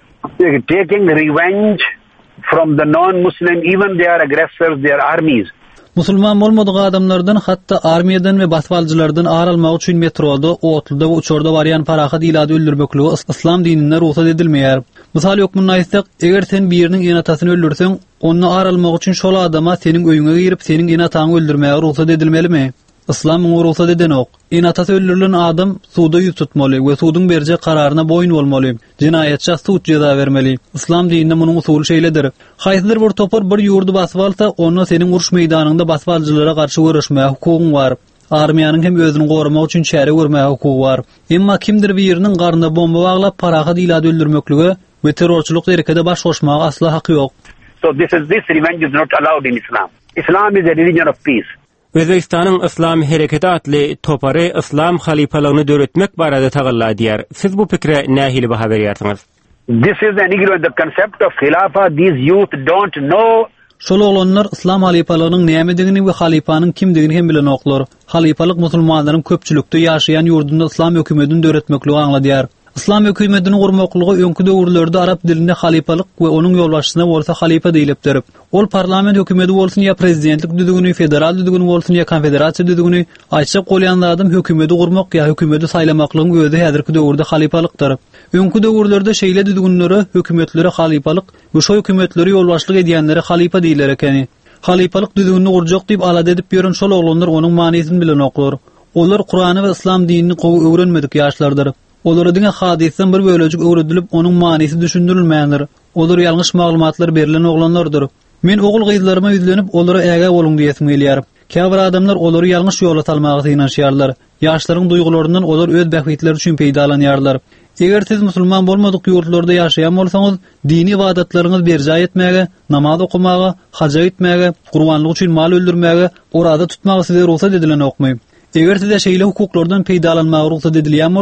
Taking revenge from the non-Muslim, even they are aggressors, they are armies. Musulman bolmadyk adamlardan hatta armiýadan we basbaljylardan aralmak üçin metroda, otluda we uçurda barýan paraga dilaty öldürmekligi islam dininde ruhsat edilmeýär. Misal ýokmuny aýtsak, eger sen bir ýeriniň enatasyny öldürseň, onu aralmak üçin şol adama seniň öýüňe girip seniň enataňy öldürmäge ruhsat edilmelimi? İslam muňa ruhsat edenok. Enatasy öldürilen adam suda ýüz tutmaly we sudyň berje kararyna boýun bolmaly. Jinayetçi sud jeza bermeli. İslam dininde munyň usuly şeýledir. Haýsydyr bir topar bir ýurdu basyp alsa, onu seniň uruş meýdanynda basbaljylara garşy görüşmäge hukugyň bar. Armiýanyň hem özüni goramak üçin çäre görmäge hukugy bar. Emma kimdir bir ýeriniň garnyna bomba baglap paraga dilaty öldürmekligi we terrorçylyk herekete baş goşmagy asla haky ýok. So this is this revenge is not allowed in Islam. Islam is a religion of peace. Özbekistanyň Islam hereketi atly topary islam halipalygyny döretmek barada tagalla diýär. Siz bu pikre nähili baha berýärsiňiz? This is an ignorant the concept of khilafa. These youth don't know. Şol olanlar islam halipalygynyň nämedigini we halipanyň kimdigini hem bilen oklar. Halipalyk musulmanlaryň köpçülükde ýaşaýan ýurdunda islam hökümetini döretmekligi aňladýar. İslam hökümetini gurmaklygy öňkü döwürlerde arap dilinde halipalyk we onuň ýolbaşçysyna bolsa halipa diýilipdir. Ol parlament hökümeti bolsun ýa prezidentlik düzgüni, federal düzgüni bolsun ýa konfederasiýa düzgüni, aýça golýan adam hökümeti gurmak ýa hökümeti saýlamaklygyň özü häzirki döwürde halipalykdyr. Öňkü döwürlerde şeýle düzgünleri hökümetlere halipalyk we şo hökümetleri ýolbaşçylyk edýänlere halipa diýiler ekeni. Halipalyk düzgünini gurjak diýip alad edip ýören şol oglanlar onuň manysyny bilen oklar. Olar Kur'any we islam dinini gowy öwrenmedik ýaşlardyr. Olara diňe hadisen bir bölejik öwredilip onuň manysy düşündirilmeýändir. Olar ýalňyş maglumatlar berilen oglanlardyr. Men ogul gyzlaryma ýüzlenip olara äge boluň diýesim gelýär. Käbir adamlar olary ýalňyş ýola salmagy ýynanşýarlar. Ýaşlaryň duýgularyndan olar öz bähwitleri üçin peýdalanýarlar. Eger siz musulman bolmadyk ýurtlarda ýaşaýan bolsaňyz, dini ibadatlaryňyzy berja etmäge, namaz okumaga, haja etmäge, gurbanlyk üçin mal öldürmäge, orada tutmagy size ruhsat edilen okmy. Eger size şeýle hukuklardan peýdalanmagy ruhsat edilýän bolsa,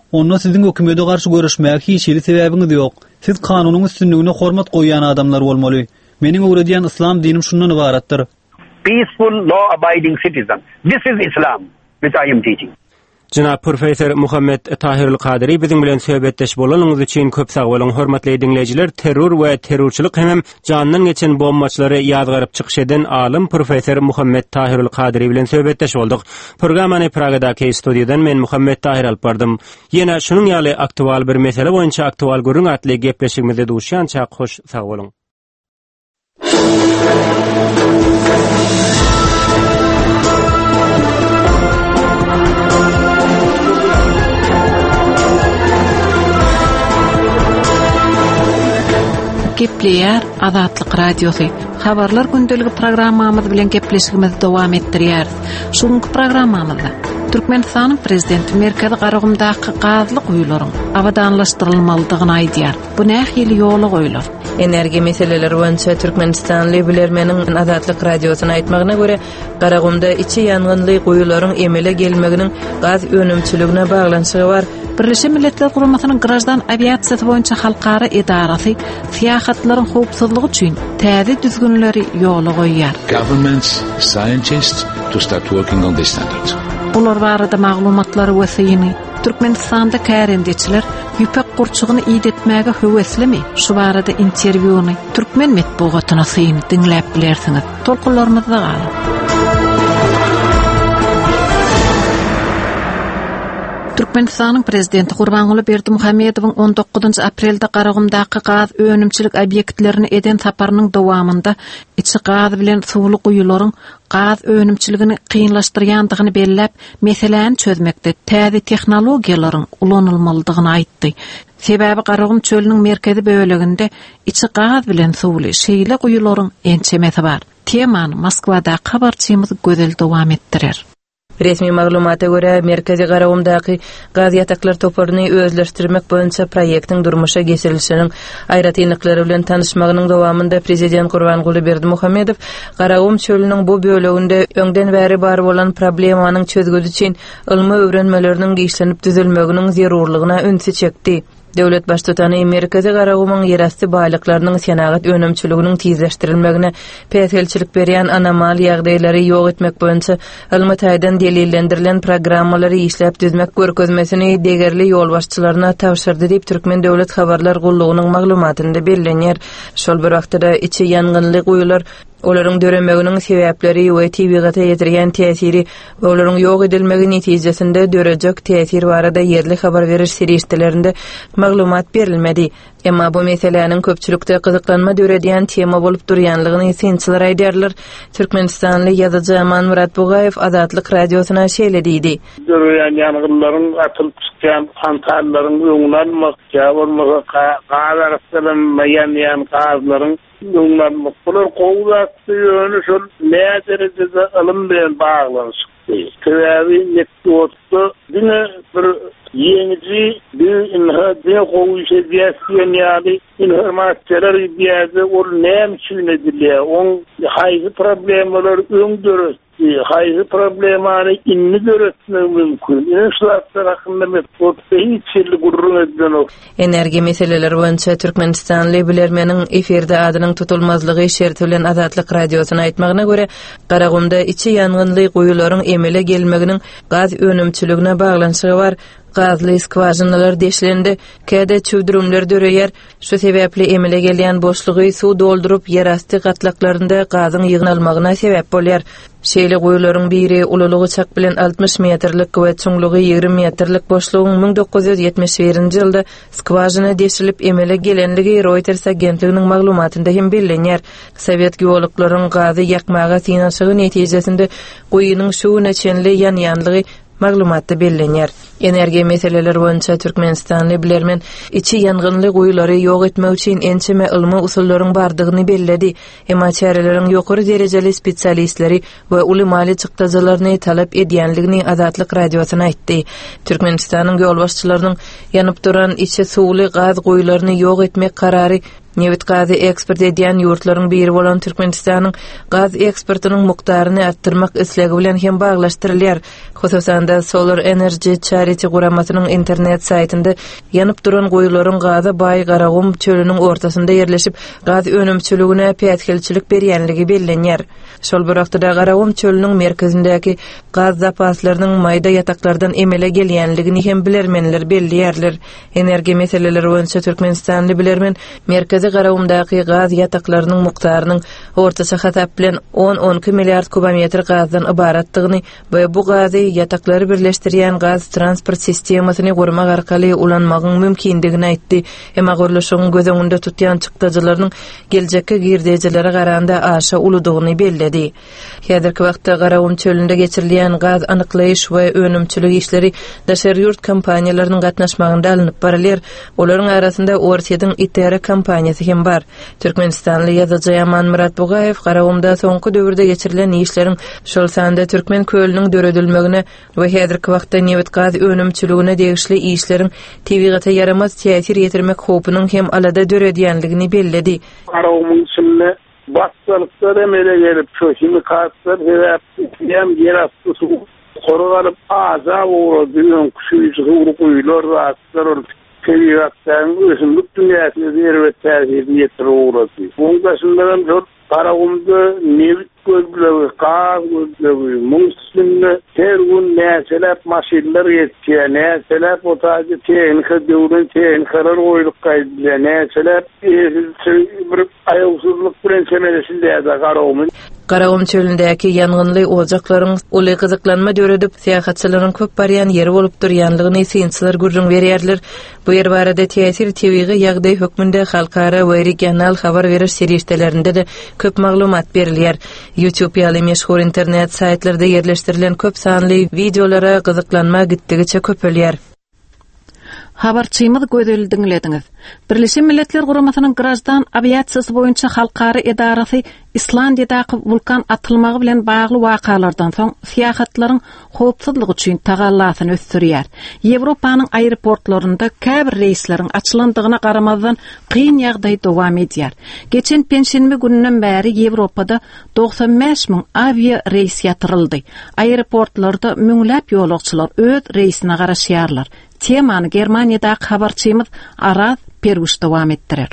Onda sizin hökümete garşy görüşmäge hiç ýeli sebäbiňiz ýok. Siz kanunyň üstünligine hormat goýan adamlar bolmaly. Meniň öwrediýän islam dinim şundan ibaratdyr. Peaceful, law-abiding citizen. This is Islam, which I am teaching. Janaab Profesor Muhammed Tahirul Qadiri biziň bilen söhbetdeş bolanyňyz üçin köp sag bolan hormatly dinleýijiler. Terror we terrorçylyk hem janynyň geçen bombaçylary ýazgaryp çykyş eden alim Profesor Muhammed Tahirul Qadiri bilen söhbetdeş bolduk. Programany Pragadaky studiýadan men Muhammed Tahir alyp bardym. Ýene şunyň ýaly aktual bir mesele boýunça aktual görüň atly gepleşigimizde duşýança hoş sag bolun. Gepleýär Azatlyk radiosy. Habarlar gündeligi programmamyz bilen gepleşigimizi dowam etdirýär. Şuňky programmamyzda Türkmenistanyň prezidenti Merkezi garagymdaky gazlyk uýlaryň awadanlaşdyrylmalydygyny aýdýar. Bu nähili ýoly goýular. Enerji meseleleri boýunça Türkmenistanly bilermeniň Azatlyk radiosyna aýtmagyna görä, garagymda içi ýangynly goýularyň emele gelmeginiň gaz önümçiligine baglanyşygy bar. Birleşen Milletler Guramasynyň Grajdan aviasiýasy boýunça halkara edarasy siýahatlaryň howpsuzlygy üçin täze düzgünleri ýoly goýýar. Governments, scientists to start working on this standard. Bular barada maglumatlary wesyny Türkmenistanda kärendeçiler ýüpek gurçugyny ýetmäge höweslimi? Şu barada interwýuny Türkmen medeniýetyna syny dinläp bilersiňiz. Tolkunlarymyzda galy. Türkmenistanyň prezidenti Gurbanguly Berdimuhammedowyň on dokuzunçy aprelde garagymdaky gaz önümçilik obyektlerini eden saparynyň dowamında içi gaz bilen suwly guýularyň gaz önümçiligini kynlaşdyrýandygyny belläp, meseleni çözmekde täze tehnologiýalaryň ulanylmalydygyny aýtdy. Sebäbi garagym çölüniň merkezi böleginde içi gaz bilen suwly şeýle guýularyň ençemesi bar. Temany Moskwada habarçymyz gözel dowam etdirer. Resmi maglumata göre merkezi garagymdaky gaz ýataklary toparyny özleşdirmek boýunça proýektiň durmuşa geçirilişiniň aýratynlyklary bilen tanışmagynyň dowamında prezident Gurbanguly Berdimuhammedow garagym çölüniň bu böleginde öňden bäri bar bolan problemanyň çözgüdü üçin ilmi öwrenmeleriniň giýişlenip düzelmeginiň zerurlygyna ünsü çekdi. Döwlet başçysyny merkezi garagymyň ýerasty baýlyklarynyň senagat önümçiliginiň tizleşdirilmegine peýselçilik berýän anomal ýagdaýlary ýok etmek boýunça ilmi taýdan delillendirilen programmalary işläp düzmek görkezmesini degerli ýol başçylaryna tawşyrdy diýip Türkmen Döwlet Habarlar Gullugynyň maglumatynda bellenýär. Şol bir wagtda içi ýangynly goýular olaryň döremeginiň sebäpleri we tabiata ýetirýän täsiri we olaryň ýok edilmegi netijesinde dörejek täsir barada yerli habar beriş serişdelerinde maglumat berilmedi. Emma bu meseleniň köpçülükde gyzyklanma döredýän tema bolup durýanlygyny synçylar aýdýarlar. Türkmenistanly ýazyjy Aman Murat Bugayew Azatlyk radiosyna şeýlediydi. Döreýän ýangynlaryň atylyp çykýan kantallaryň öňüne almak, ýa-bolmasa gazlardan maýan gazlaryň öňüne bular gowlaty ýöne şol näderejede ilim bilen baglanyşykdy. Täze networkda dine bir ýeňiji bir inhadä goýuşy diýýän ýaly informasiýalar diýýär, ol näme üçin edilýär, on haýsy problemler öňdürür, haýsy problemany inni göretmek mümkin. Şular hakynda metotda hiç ýerli gurrun edilýär. Enerji meseleleri boýunça Türkmenistanly bilermeniň eferde adynyň tutulmazlygy şerti bilen Azatlyk radiosyna aýtmagyna görä, garagymda içi ýangynly goýularyň emele gelmeginiň gaz önümçiligine baglanyşygy bar. Gazly skwazynalar deşlendi, käde çöwdürümler döreýär. Şu sebäpli emele gelýän boşlugy suw doldurup ýerasty gatlaklaryna gazyň ýygnalmagyna sebäp bolýar. Şeýle goýularyň biri ulalygy çak bilen altmış metrlik we çuňlugy ýigirme metrlik boşlugyň ming dokuz ýüz ýetmiş birinji ýylda skwazyna deşilip emele gelenligi Reuters agentliginiň maglumatynda hem bellenýär. Sowet geologlorun gazy ýakmaga synaşygy netijesinde goýunyň şu neçenli ýan-ýanlygy maglumatda bellenýär. Enerji meseleleri boýunça Türkmenistanly bilermen içi ýangynly goýulary ýok etmek üçin ençeme ilmi usullaryň bardygyny belledi. Emma çäreleriň ýokary derejeli spesialistleri we uly mali çykdajalaryny talap edýänligini Azatlyk radiosyna aýtdy. Türkmenistanyň ýol başçylarynyň ýanyp duran içi suwly gaz goýularyny ýok etmek karary Newit gazy eksport edýän ýurtlaryň biri bolan Türkmenistanyň gaz eksportynyň mukdaryny artdyrmak islegi bilen hem baglaşdyrylýar. Hususanda Solar Energy Charity guramasynyň internet saytynda ýanyp duran goýularyň gaza baý Garagum çölüniň ortasynda ýerleşip gaz önümçüligine pätkelçilik berýänligi bellenýär. Şol bir wagtda Garagum çölüniň merkezindäki gaz zapaslarynyň maýda ýataklardan emele gelýänligini hem bilermenler belliýärler. Energiýa meseleleri boýunça Türkmenistanly bilermen merkezi Garagumdaky gaz ýataklarynyň mukdarynyň ortaça hasap bilen on on iki milliard kubometr gazdan ibaratdygyny we bu gazy ýataklary birleşdirýän gaz transport sistemasyny gurmak arkaly ulanmagyň mümkindigini aýtdy. Hem agurlyşyň göz öňünde tutýan çykdyjylarynyň geljekke girdijelere garanda aşa uludygyny belledi. Häzirki wagtda Garagum çölünde geçirilýän gaz anyklaýyş we önümçilik işleri daşary ýurt kompaniýalarynyň gatnaşmagynda alınıp barylýar. Olaryň arasynda Orsiýadyň İTR kompaniýasy hem bar. Türkmenistanly ýazyjy Yaman Murat Bugaýew Garagumda soňky döwürde geçirilen işleriň şol sanda türkmen köylüniň döredilmegine we häzirki wagtda newit gaz önümçiligine degişli işleriň tebigaty yaramaz täsir ýetirmek hopynyň hem alada döredýänligini belledi. Garagumyň içinde batsalyklar emele gelip şu himikatlar ve hem yerastı su korugalyp aza uğradyň kuşuýjy uruqylar we atlar tebigatdan özündük dünýäsine zerwet täsir ýetirip uğrady. Bunga şundan jol Garagumda newit gözlegi, gaz gözlegi, muňsynda her gün näçelep maşinler ýetýär, näçelep otagy tehnika döwrün tehnikalar goýulyp gaýdylýar, näçelep bir aýagsızlyk bilen semereşilýär Garagum. Garagum çölündäki ýangynly ojaklaryň uly gyzyklanma döredip syýahatçylaryň köp barýan ýeri bolup durýanlygyny synçylar gurrun berýärler. Bu ýer barada täsir tebigi ýagdaý hökmünde halkara we regional habar beriş serişdelerinde de köp maglumat berilýär. YouTube ýaly meşhur internet saytlarda ýerleşdirilen köp sanly videolara gyzyklanma gitdigiçe köpelýär. Habarçymyz gözeldi dinlediňiz. Birleşen Milletler Guramasynyň Grajdan aviasiýasy boýunça halkary edarasy Islandiýadaky vulkan atylmagy bilen bagly wakalardan soň syýahatlaryň howpsuzlygy üçin tagallasyny ösdürýär. Ýewropanyň aeroportlarynda käbir reýsleriň açylandygyna garamazdan kyn ýagdaý dowam edýär. Geçen penşenbe gününden bäri Ýewropada doksan beş miň avia reýs ýatyryldy. Aeroportlarda müňläp ýolagçylar öz reýsine garaşýarlar. Temany Germaniýadaky habarçymyz Araz Peruş dowam etdirer.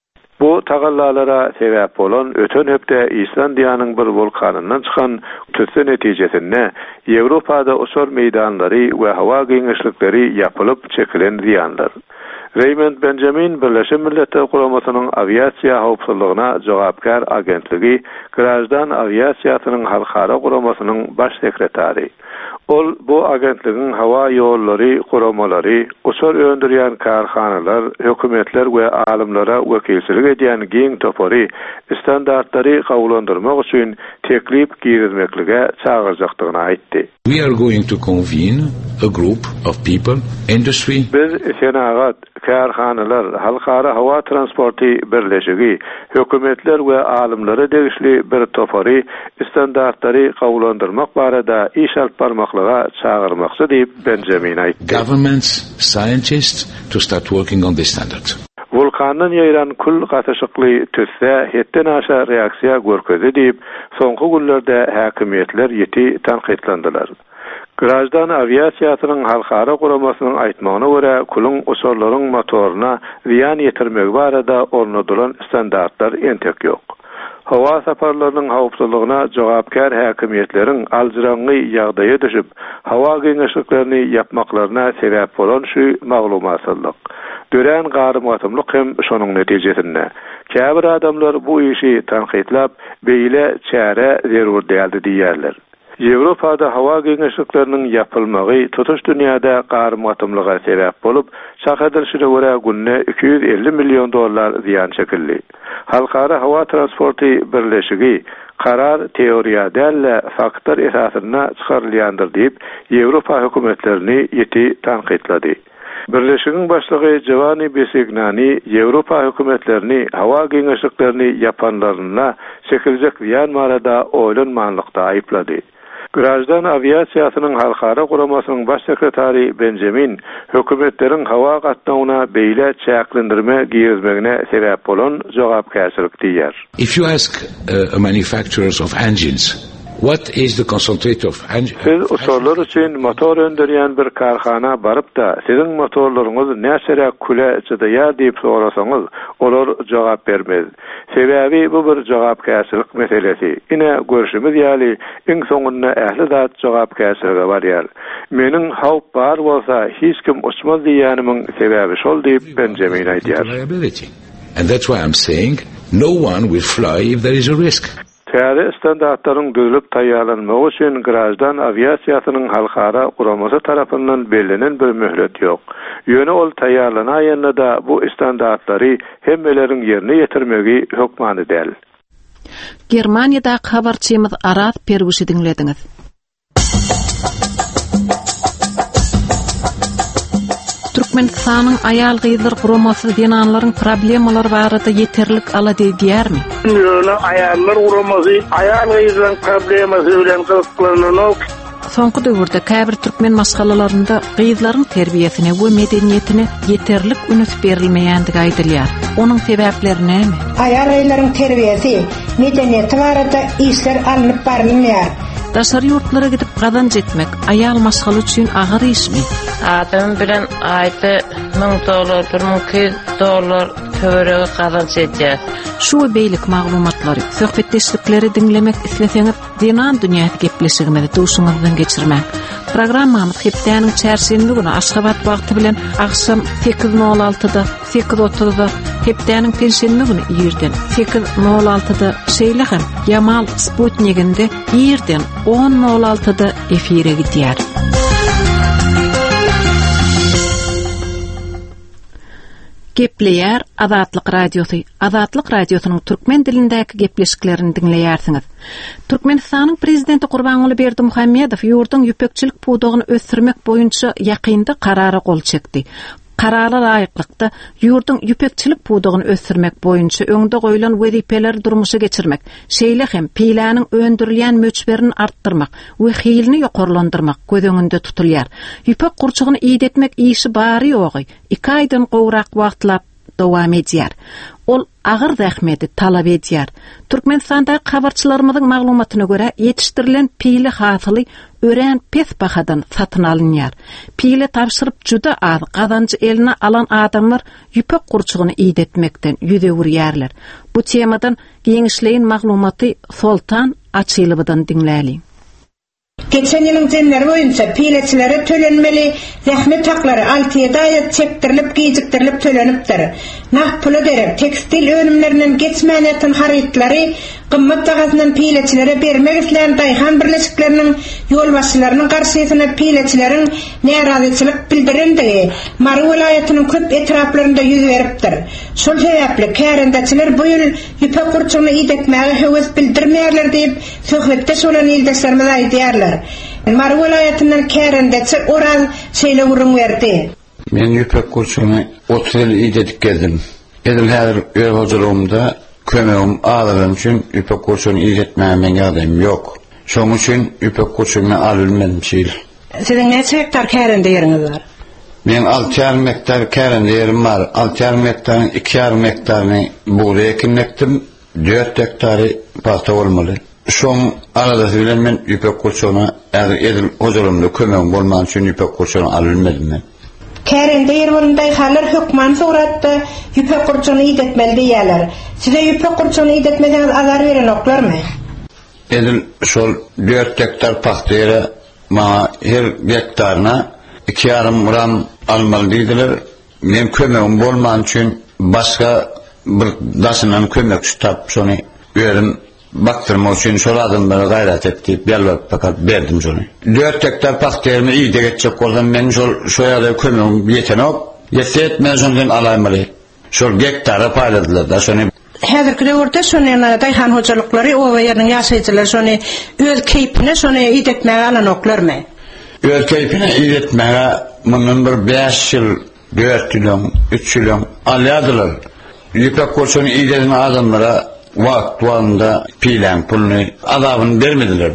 Bu tagallalara sebäp bolan ötön höpde Islandiýanyň bir volkanyndan çykan tütse netijesinde Ýewropada osor meýdanlary we hawa giňişlikleri ýapylyp çekilen ziýanlar. Raymond Benjamin Birleşen Milletler Guramasynyň aviasiýa howpsuzlygyna jogapkar agentligi Grajdan aviasiýasynyň halkara guramasynyň baş sekretary. Ol bu agentligiň hawa ýollary, guramalary, osor öndürýän karhanalar, hökümetler we alimlara wekilçilik edýän giň topary standartlary gawlandyrmak üçin teklip girizmeklige çağırjakdygyny aýtdy. We are going to convene a group of people, industry. Biz senagat, karhanalar, halkara hawa transporty birleşigi, hökümetler we alimlara degişli bir topary standartlary gawlandyrmak barada iş alyp barmaklyga çağırmakçy diýip Benjamin aýtdy. Governments, scientists to start working on this standard. Volkandan ýaýran kul gatyşykly tüsse hetden aşa reaksiýa görkezdi diýip soňky günlerde häkimetler ýeti tanqidlandylar. Grajdan aviasiýasynyň halkara guramasynyň aýtmagyna görä kulun osorlaryň motoruna ziýan ýetirmek barada ornadylan standartlar entek ýok. Hawa saparlarynyň howpsuzlygyna jogapkar häkimetleriň alҗyrangy ýagdaýa düşüp, hawa giňişliklerini ýapmaklaryna sebäp bolan şu maglumatçylyk. Dören garymgatymlyk hem şonuň netijesinde. Käbir adamlar bu işi tanqidlap, beýle çäre zerur däldi diýerler. Ýewropada hawa giňişlikleriniň ýapylmagy tutuş dünýäde garymgatymlyga sebäp bolup, şahadyrşyna görä günne iki yüz elli million dollar ziýan çekildi. Halkara hawa transporty birleşigi karar teoriýa dälle faktlar esasyna çykarylýandyr diýip Ýewropa hökümetlerini ýeti tanqidlady. Birleşigiň başlygy Giovanni Besignani Ýewropa hökümetlerini hawa giňişliklerini ýapanlaryna çekiljek ziýan barada oýlanmanlykda aýplady. Grajdan aviasiýasynyň halkara guramasının baş sekretary Benjamin hökümetlerin hawa gatnawyna beýle çäklendirme giýizmegine sebäp bolan jogapkärçilik diýer. If you ask uh, manufacturers of engines, what is the concentrate of engine? Siz usullar için motor öndürýän bir karhana baryp da sizin motorlaryňyz näçe kule çydaýar diýip sorasaňyz, olar jogap bermez. Sebäbi bu bir jogapkärçilik meselesi. Ine görüşimiz ýaly iň soňunda ähli zat jogapkärçiligi barýar. Meniň hawp bar bolsa hiç kim uçmaz diýänimiň sebäbi şol diýip Benjamin aýdýar. And that's why I'm saying no one will fly if there is a risk. Täze standartlaryň düzülip taýýarlanmagy üçin Grajdan aviasiýasynyň halkara guramasy tarapyndan belenen bir möhlet ýok. Ýöne ol taýýarlanaýanda da bu standartlary hemmeleriň ýerine ýetirmegi hökmany däl. Germaniýada habarçymyz Aras Perguşy dinlediňiz. Türkmenistanyň aýal gyzlar guramasy dinanlaryň problemalary barada ýeterlik alady diýärmi? Ýöne aýallar guramasy aýal gyzlaryň problemasy bilen gyzyklanýar. Soňky döwürde käbir türkmen maşgallalarynda gyzlaryň terbiýesine we medeniýetine ýeterlik üns berilmeýändigi aýdylýar. Onuň sebäpleri näme? Aýal gyzlaryň terbiýesi, medeniýeti barada işler alınıp barilmeýär. Daşary ýurtlara gidip gadan jetmek aýal maşgaly üçin agyr işmi? Adam bilen aýdy ming dollar, bir ming iki yüz dollar töwerege gadan jetýär. Şu beýlik maglumatlary, söhbetdeşlikleri dinlemek isleseňiz, dinan dünýäde gepleşigimizi duşuňyzdan geçirmek. Programmamyz hepdeniň çärşembe güni Aşgabat wagty bilen akşam sekiz nol altıda, sekiz otuzda, hepdeniň pensiýenme güni ýerden sekiz nol altıda Şeýlehem Yamal Sputnikinde ýerden on nol altıda efire gidýär. Gepleýär Azatlyk radiosy. Azatlyk radiosynyň türkmen dilindäki gepleşiklerini dinleýärsiňiz. Türkmenistanyň prezidenti Gurbanguly Berdimuhammedow ýurduň ýüpekçilik pudugyny ösdürmek boýunça ýakynda karara gol çekdi. Karara laýyklykda ýurduň ýüpekçilik pudugyny ösdürmek boýunça öňde goýulan wezipeleri durmuşa geçirmek, şeýle hem piýlanyň öndürilýän möçberini artdyrmak we hilini ýokarlandyrmak göz öňünde tutulýar. Ýüpek gurçugyny iýdetmek işi bary ýogy iki aýdan gowrak wagtlap dowam edýär. Ol agyr zähmeti talap edýär. Türkmenistanda habarçylarymyzyň maglumatyna görä ýetişdirilen piýle hasyly örän pes bahadan satyn alınýar. Piýle tapşyryp juda az gadanjy eline alan adamlar ýüpek gurçugyny iýdetmekden ýüze urýarlar. Bu temadan giňişleýin maglumaty Soltan Açylybydan dinläli. Geçen ýylyň jenleri boýunça piýleçilere tölenmeli zähmet haklary altı ýedi aýat çekdirilip giýjikdirilip tölenipdir. Nah pula derek tekstil önümlerinden geçmänetin harytlary gymmat dagasynyň piýleçilere bermek isleýän daýhan birleşikleriniň ýolbaşçylarynyň garşysyna piýleçileriň närazyçylyk bildirendigi Mary welaýatynyň köp etraplarynda ýüz beripdir. Şol sebäpli kärendeçiler bu ýyl ýüpek gurçugyny iýdetmäge höwes bildirmeýärler diýip söhbetde şolan ýyldaşlarymyz aýdýarlar. Mary welaýatynyň kärendeçi Oral şeýle urun berdi. Men ýüpek gurçugyny otuz ýyl iýdetip geldim. Edil häzir öýe hojurlygymda kömegim ağırlığım için ýüpek gurçugyny iýdetmäge ýagdaýym ýok. Şoň üçin ýüpek gurçugyny alylmadım şeýl. Siziň neçe hektar kärende ýeriňiz bar? Men altı ýarym hektar kärende ýerim bar. altı ýarym hektaryň iki ýarym hektaryny buğday ekinekdim, dört hektary paxta bolmaly. Şoň arada bilen men ýüpek gurçugyny edil hojurlygymda kömegim bolmagy üçin ýüpek gurçugyny alylmadım men. Kärende ýer bolunday halar hökman suratda ýüpek gurçugyny iýdetmeli diýerler. Size ýüpek gurçugyny iýdetmediňiz azar beren oklarmy? Edil şol dört hektar paxta ýere maňa her hektaryna iki ýarym gram almaly diýdiler. Men kömegim bolmagy üçin başga bir daşynan kömek tutap şonu öýerim baktırmak üçin şol adamlara gaýrat etip ýalwaryp fakat berdim şonu. dört hektar paxta ýerimi iýde geçjek bolsam men şol şo ýerde kömegim ýetenok, ýetset men şondan alaýmaly. Şol hektara paýladylar da şonu. Häzirki döwürde şondan daýhan hojalyklary o ýerniň ýaşaýjylar şonu öz keypine şonu iýdetmäge alanoklarmy? Öz keypine iýdetmäge mundan bir beş ýyl, dört ýyl, üç ýyl alýadylar. Ýüpek gurçugyny iýdetme adamlara wagt wagtynda piýlen pulny adabyny bermediler de.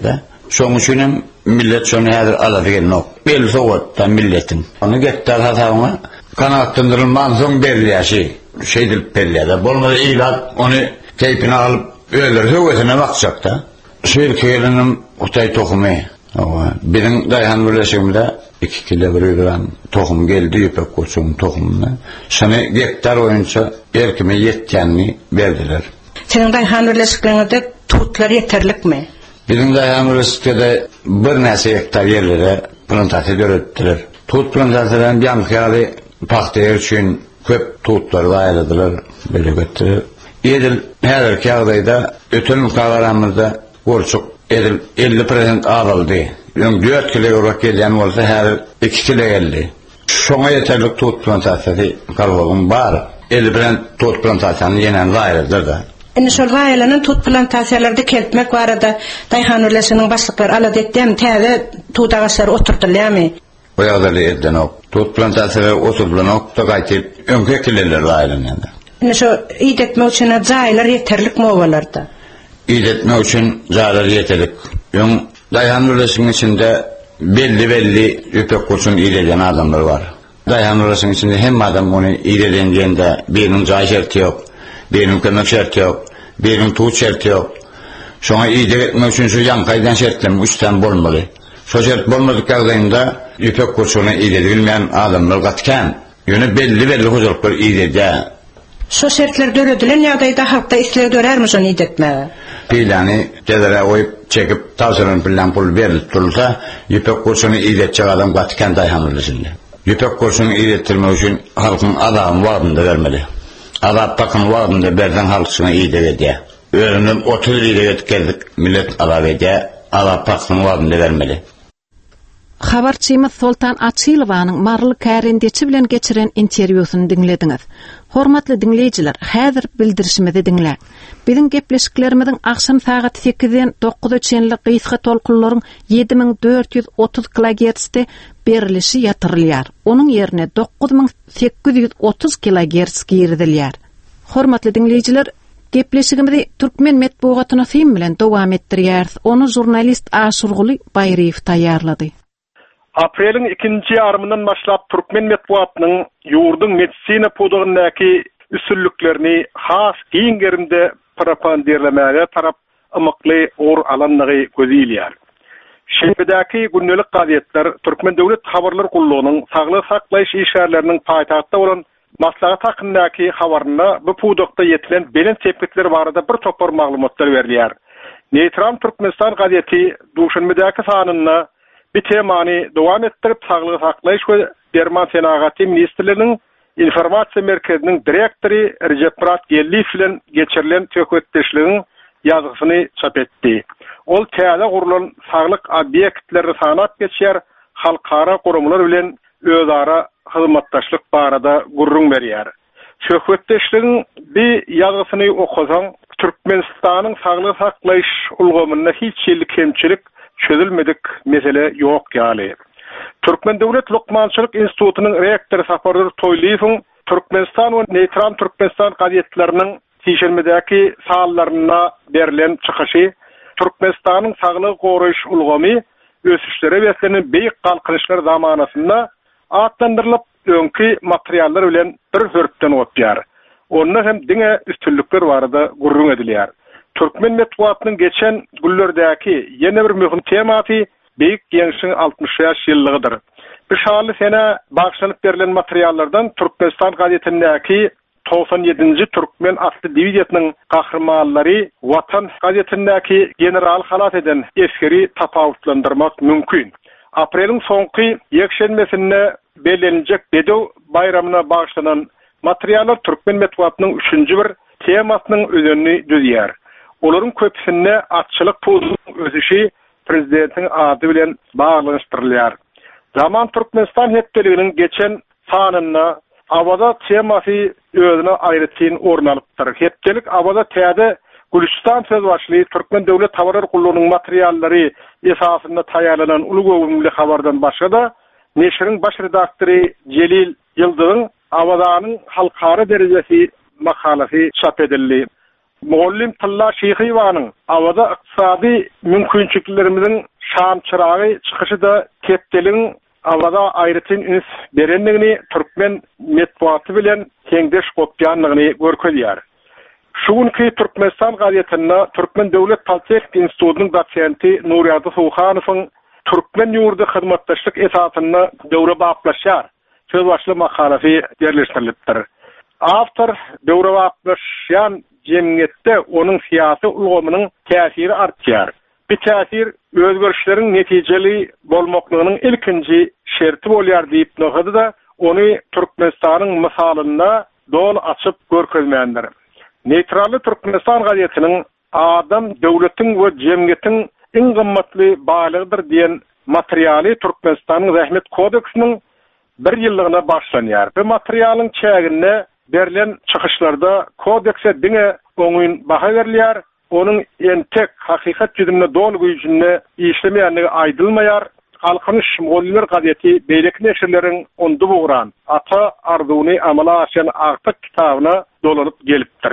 Şoň üçin millet şonu häzir alady gelmek. Belli sowatdan milletin. Onu getler hatawyna kanaatlandyrylman soň berilýäşi. Şeýdil berýär. Bolmady ilat onu teypini alyp öldürse öwesine bakacakda. Şeýlenim Utay tohumy. Birin daýhan birleşigimde iki kilogram tohum geldi ýöpek goçuň tohumuna. Şonu gektar boýunça erkime ýetkenini berdiler. Senin daýhan birleşiginde tutlar yeterlikmi? Birin daýhan birleşiginde bir näse hektar ýerlere plantasiýa döretdiler. Tut plantasiýalaryň ýankyly paxtaýar üçin köp tutlar gaýladylar, belegetdiler. Edil her kağıdayda ötün kağıramızda gorçuk edil elli prosent ağırıldı. Yani dört kilo olarak gelen olsa her iki kilo geldi. Şuna yeterlik tut plantasyası kalbağım var. elli prosent tut plantasyasını yenen gayrıdır da. Yani şol gaylanan tut plantasyalarda keltmek var da Daýhan Öleşiniň başlykları alad etdim täze tut ağaçlary oturtulýarmy? O ýagdaly edden ok. Tut plantasyalary oturtulanok da gaýtyp öňke kileler gaýlanýar. Yani şu iýdetmek üçin jaýlar yeterlik mi bolardy? İletmek üçin jaýlar yeterlik. Ýöň Daýhan Öleşiniň içinde belli belli ýöpek goçun iýlegen adamlar bar. Daýhan Öleşiniň içinde hem adam ony iýlegenjende biriniň jaý şerti ýok, biriniň kömek şerti ýok, biriniň tut şerti ýok. Şoňa iýletmek üçin şu ýankaýdan şertler üçten bolmaly. Şo şert bolmadyk ýagdaýynda ýöpek goçuny iýledilmeýän adamlar gatkan. Ýöne belli belli hojuluklar iýledýär. Şo şertler döredilen ýagdaýda halkda isleg dörärmi şonu iýdetmäge? Pilany dedere oýup çekip tawsyryn bilen pul berilip durulsa, ýöpek goçuny iýdetjek adam gatkan Daýhan Öleşinde. Ýöpek goçuny iýdetdirmek üçin halkyň adamy wagtynda bermeli. Adap bakyn wagtynda berden halk şuna iýdetýär. Öňüň otuz ýyl geldik millet alap edýär, adap bakyn wagtynda bermeli. Habarçymyz Soltan Açylowanyň Marly Kärendeçi bilen geçiren interwýusyny dinlediňiz. Hormatly dinleýijiler, häzir bildirişimizi dinle. Biziň gepleşiklerimiziň akşam saat sekizden dokuza çenli gysga tolkunlaryň ýedi miň dört ýüz otuz kilohertzde berilişi ýatyrylýar. Onuň ýerine dokuz miň sekiz ýüz otuz kilohertz girdilýär. Hormatly dinleýijiler, gepleşigimizi türkmen medeniýetyna film bilen dowam etdirýäris. Onu jurnalist Aşurguly Baýriew taýýarlady. Aprelin ikinci yarımından başlap Türkmen medeniýetynyň ýurdun medisina podagyndaky üsünlüklerini has giňgerinde propagandalanmaga tarap ymykly or alanlygy gözilýär. Şeýpedäki günnelik gazetler Türkmen döwlet habarlar gullugynyň saglyk saklaýyş işgärleriniň paýtagtda bolan maslahat hakyndaky habaryna bu podagda ýetilen belen tepkitler barada bir topar maglumatlar berilýär. Neýtral Türkmenistan gazeti duşanmadaky sanyna bir temany dowam etdirip saglyk saklaýyş we Derman Senagaty ministrliginiň informasiýa merkeziniň direktory Recep Murat Gelliýew bilen geçirilen tökötdeşligiň ýazgysyny çap etdi. Ol täze gurulan saglyk obýektleri sanap geçýär, halkara gurumlar bilen özara hyzmatdaşlyk barada gurrun berýär. Tökötdeşligiň bir ýazgysyny okusaň Türkmenistanyň saglyk saklaýyş ulgamyna hiç ýyly kemçilik çözülmedik mesele ýok ýaly. Türkmen Döwlet Lukmançylyk Institutunyň rektory Safardur Toýlyýewiň Türkmenistan we Neýtral Türkmenistan gazetleriniň tişelmedäki sallaryna berilen çykyşy Türkmenistanyň saglyk goraýyş ulgamy ösüşlere beslenen beýik galkynyşlar zamanasynda atlandyrylyp öňki materiallar bilen bir hörpden ötýär. Onda hem diňe üstünlükler barada gurrun edilýär. Türkmen medeniýetynyň geçen güllerdäki ýene bir möhüm tematy beýik ýeňişiň altmış ýaş ýyllygydyr. Bir şaly sene bagşlanyp berilen materiallardan Türkmenistan gazetindäki doksan ýedinji Türkmen atly diwiziýasynyň gahrmanlary Watan gazetindäki general halat eden eskeri tapawutlandyrmak mümkin. Apreliň soňky ýekşenmesinde belenjek Bedew bayramyna bagşlanan materiallar Türkmen medeniýetynyň üçünji bir temasynyň özüni düzýär. Olaryň köpsinde atçylyk pozunyň özüşi prezidentiň ady bilen baglanyşdyrylýar. Zaman Türkmenistan hepdeliginiň geçen sanyna awada temasy özüne aýrytyn orun alypdyr. Hepdelik awada täze Gülistan söz başly Türkmen döwlet habarlar gullugynyň materiallary esasynda taýýarlanan ulugowumly habardan başga da neşriň baş redaktory Celil Yıldyzyň awazanyň halkara derejesi makalasy çap edildi. Muallim Talla Şeyhiwanyň awada ykdysady mümkinçiliklerimizin şam çıragy çykyşy da tepdeliň awada aýrytyn üns berenligini türkmen metbuaty bilen teňdeş gopýanlygyny görkezýär. Şuňky Türkmenistan gazetinde Türkmen Döwlet Taltech Institutynyň dosenti Nuriyady Suhanowyň Türkmen ýurdy hyzmatdaşlyk esatyny döwre baplaşýar. Söz başly makalasy derleşdirilipdir. Awtor döwre baplaşýan jemgyýetde onuň syýasy ulgamynyň täsiri artýar. Bu täsir özgörüşleriň netijeli bolmaklygynyň ilkinji şerti bolýar diýip nohady da ony Türkmenistanyň mysalyna dol açyp görkezmändir. Neytrally Türkmenistan gazetiniň adam döwletiň we jemgyýetiň iň gymmatly baýlygydyr diýen materialy Türkmenistanyň Rahmet kodeksiniň bir ýyllygyna başlanýar. Bu materialyň çägine berilen çykyşlarda kodekse diňe oňun baha berilýär. Onun entek hakikat ýüzünde dol güýjünde işlemeýänligi aýdylmaýar. Halkynyş Moğollar gazeti beýleki neşirleriň ondy buğran ata arzuwny amala aşan artyk kitabyna dolanyp gelipdir.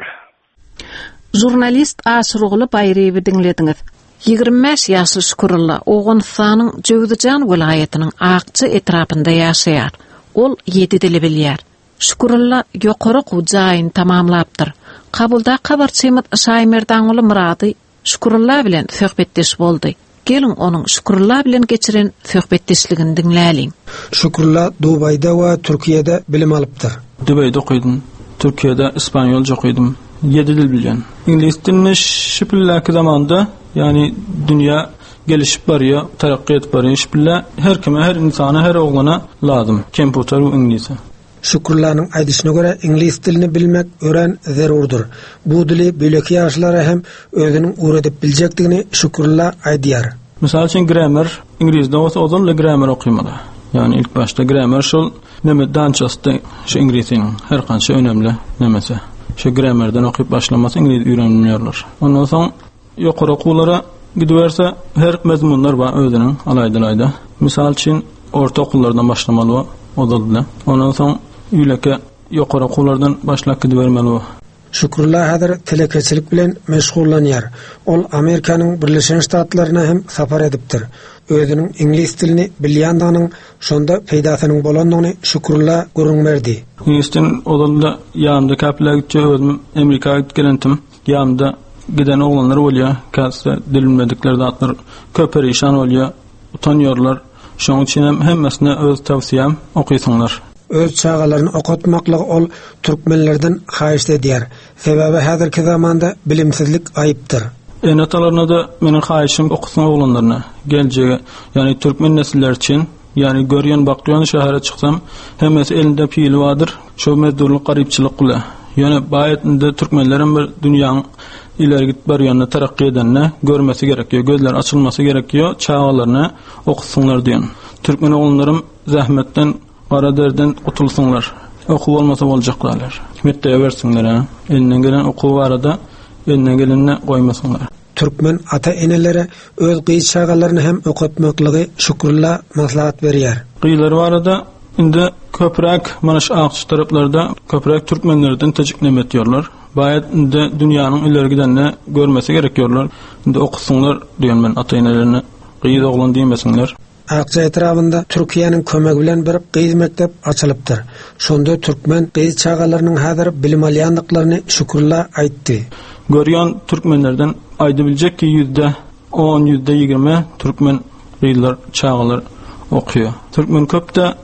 Jurnalist Aşrugly Bayrewi dinlediňiz. ýygrimi beş ýaşly Şükürilla Owganystanyň Jowzjan welaýatynyň Akçy etrapynda ýaşaýar. Ol ýedi dili bilýär. Şükürilla ýokary gujaýyny tamamlapdyr. Kabulda habarçymyt Şaýmerdaňly Murady Şükürilla bilen söhbetdeş boldy. Gelin onuň Şükürilla bilen geçiren söhbetdeşligini dinläliň. Şükürilla Dubayda we Türkiýede bilim alypdyr. Dubayda okudum, Türkiýede İspanyolca okudum. Yedi dil bilýän. İnglis dilini şipillaki zamanda, yani dünya gelişip barıyor, terakki etip barıyor. Şipilla her kime, her insana, her oğlana lazım. Komputer ve İngilizce. Şükürlanyň aýdyşyna göre İnglis dilini bilmek ören zerurdur. Bu dili böleki ýaşlara hem özüniň öwredip biljekdigini Şükürla aýdýar. Misal üçin grammar İngilizde bolsa ozanly grammar okuymaly. Yani ilk başta grammar şol neme dançasty şu İngilizceň her kança önemli nemese. Şu grammardan okuyup başlamasy İngiliz öğrenilýärler. Ondan soň ýokary okuwlara gidiberse her mezmunlar bar özüniň alaýdylaýda. Misal üçin orta okullardan başlamaly odaldy. Ondan soň ýüleke ýokary okuwlardan başlap gidibermeli. Şükürla hazır telekeçilik bilen meşgullanýar. Ol Amerikanyň Birleşen Ştatlaryna hem sapar edipdir. Özüniň İnglis dilini bilýändäniň şonda peýdasynyň bolandygyny Şükürla görüňmerdi. İnglisden odalda ýamda kaplar gitje özüm Amerikaga gitgendim. Ýamda giden oğlanlar bolýar, käse dilinmedikleri zatlar köp perişan bolýar, utanýarlar. Şoň üçin hem hemmesine öz tawsiýem okuýsunlar. Öz çağalaryny okutmaklygy ol türkmenlerden haýyş edýär. Sebäbi häzirki zamanda bilimsizlik aýypdyr. Enatalarına da meniň haýyşym okusun oğlanlaryna geljege, yani türkmen nesilleri için, yani görýän bakýan şähere çyksam, hemmesi elinde pili wadyr. Şo mezdurlyk garypçylyk kıla. Yani baýatynda türkmenlerin bir dünýäň ileri gitip barýanyna terakki edenine görmesi gerekýär, gözler açylmasy gerekýär, çağalaryny okusunlar diýen. Türkmen oğlanlarym zähmetden, gara derden gutulsunlar. Okuw bolmasa boljaklar. Hikmetde bersinler ha. Elinden gelen okuw barada, elinden gelenini goýmasyňlar. Türkmen ata-enelere öz gyýy çağalaryny hem okutmaklygy Şükürla maslahat berýär. Gyýlar barada indi köpräk mana şu Akçy taraplarda köpräk türkmenlerden tejiknem etýärler. Baýat indi dünýäniň ileri gidenine görmesi gerekýärler. Indi okusunlar diýen men ata-enelerini gyýy oglan diýmesinler. Akçy etrafynda Türkiýanyň kömegi bilen bir gyýy mektep açylypdyr. Şonda türkmen gyýy çağalarynyň häzir bilim alýandyklaryny Şükürla aýtdy. Görýän türkmenlerden aýdy biljek ki yüzde on, yüzde ýygrimi türkmen gyýylar, çağalar okuýar. Türkmen köpde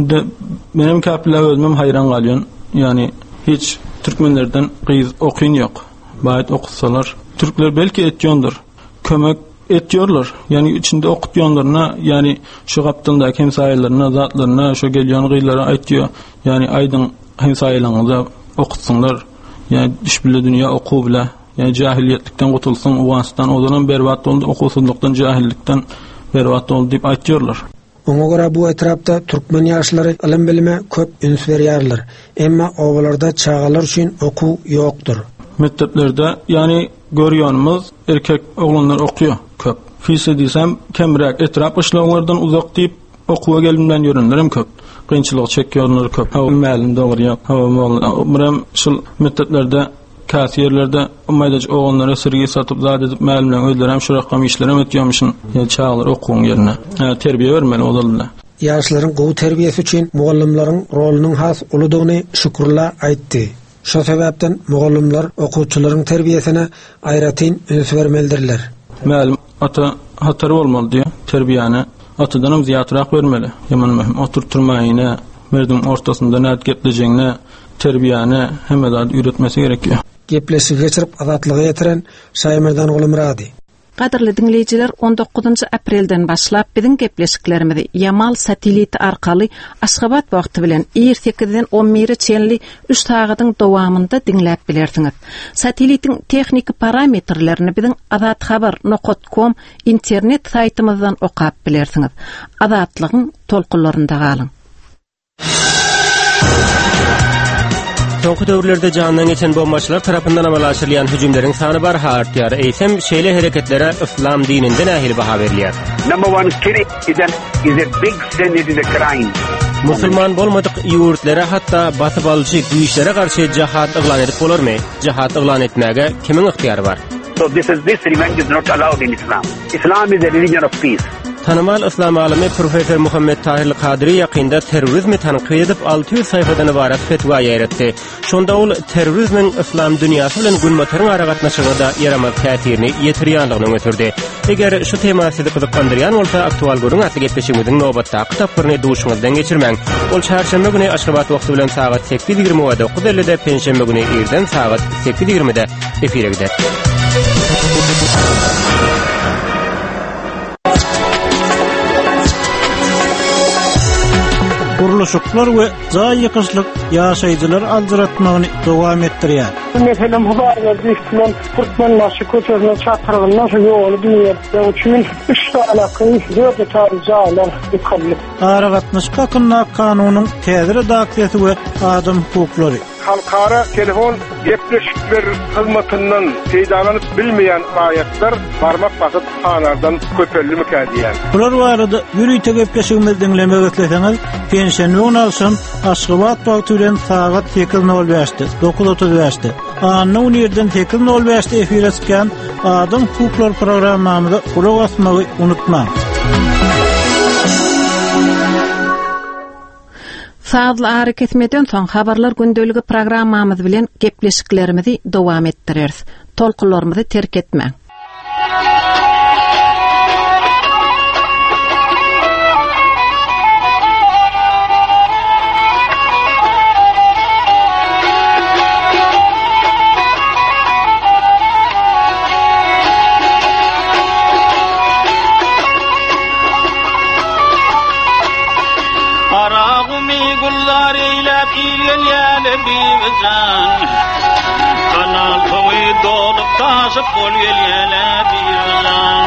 benim kaplar özüm hayran galýan. Yani hiç türkmenlerden gyýy okuyan ýok. Baýat okusalar, türkler belki etýändir. Kömek etýärler. Yani içinde okutýanlaryna, yani şu gapdynda hemsaýalaryna, zatlaryna, şu gelýän gyýlara aýtýar. Yani aýdyň hemsaýalaryňyza okutsunlar. Yani iş bile dünýä okuw bile, yani jahiliýetlikden gutulsun, Owganystan odan berbat boldy, okuwsuzlukdan, jahillikden berbat boldy diýip aýtýarlar. Oňa görä bu etrapda türkmen ýaşlary ilim bilime köp üns berýärler. Emma owalarda çağalar üçin okuw ýokdur. Mekteplerde yani görýänimiz erkek oglanlar okuýar köp. Fise diýsem kemrak etrap işlerlerden uzak diýip okuwa gelimden ýörenler hem köp. Qynçylyk çekýänler köp. Hawa mälim dogry ýok. Hawa biram şu mekteplerde kasiyerlerde maydaç oğullara sırgı satıp zat edip мәлімлен özlerem şu rakam işlerem etýärmişin. Yani çağlar okuň yerine. Yani terbiye vermeli odalylar. Yaşların gowy terbiyesi üçin mugallimlaryň rolunyň has uludygyny şükürle aýtdy. Şu sebäpden mugallimlar okuwçylaryň terbiyesine aýratyn öňe bermelidirler. Mälim ata hatary bolmaly diýär. Terbiyany atadanam ziýatrak vermeli. Ýaman möhüm oturtmaýyna, merdim ortasında näet geplejeňne terbiyany hemmedat üretmesi gerekýär. Gepleşi geçirip azatlygy ýetiren Şaýmerdan Gulumrady. Qadirli dinleyijiler, on dokuzunçy aprelden başlap biziň gepleşiklerimizi Yamal satelit arkaly Aşgabat wagty bilen sekizden on biri çenli üç sagatyň dowamında dinläp bilersiňiz. Satelitiň tehnik parametrlerini biziň azat habar nokta com internet saytymyzdan okap bilersiňiz. Azatlygyň tolkunlarynda galyň. Soňky döwürlerde janyň geçen bombaçylar tarapyndan amal aşyrylýan hüjümleriň sany barha artýar. Eýsem şeýle hereketlere islam dininde nähili baha berilýär. Number one, killing is, an, is a big sin, it is a crime. Musulman bolmadyk ýurtlere hatda batyp alyjy güýçlere garşy jihad eglan edip bolarmy? Jihad eglan etmäge kimiň ykdyýary bar? So this is this revenge is not allowed in Islam. Islam is a religion of peace. Tanamal islam alimi Profesör Muhammed Tahir Kadiri ýakynda terrorizmi tanqid edip altı yüz sayfadan ibaret fetwa ýeretdi. Şonda ol terrorizmiň islam dünýasy bilen gülmeteriň ara gatnaşygyna ýaramaz täsirini ýetirýändigini ötürdi. Eger şu tema sizi gyzykdyrýan bolsa, aktual görüň atly gepleşigimiziň nobatda kitaplaryny duşuňyzdan geçirmäň. Ol çarşamba güni Aşgabat wagty bilen sagat sekiz ýygrimi wada, Gudellide penşembe güni erden sagat sekiz ýygrimide efire gider. Kuruluşuklar we zaýykyşlyk ýaşaýjylar aldyratmagyny dowam etdirýär. Meselem habarlar diýilen Türkmen maşy köçerine çatyrgyndan şu ýoly diýerler üçin üç tane kyn dört tane jaýlar ýykylyp. Aragatnaş hakynda kanunyň täze daýaty we adam hukuklary. Halkara telefon gepleşikler hyzmatyndan peýdalanyp bilmeýän aýatlar barmak basyp kanardan köperilmek diýär. Bular barada ýürüýte gepleşigimizi dinlemek isleseňiz, pensiýany alşan Aşgabat wagty bilen sagat sekiz nol beşde dokuz otuz beşde Anna Unierden sekiz nol beşde efire çykan Adam Hukuklar programmamyzda kulak asmagy unutmaň. Fazla hareket etmeden soň habarlar gündöligi programmamyz bilen gepleşiklerimizi dowam etdireriz. Tolkunlarymyzy terk etmäň. Gullar eylep ilgen ýaly bizan Kanal towy dolup taşyp bol gelýäle bizan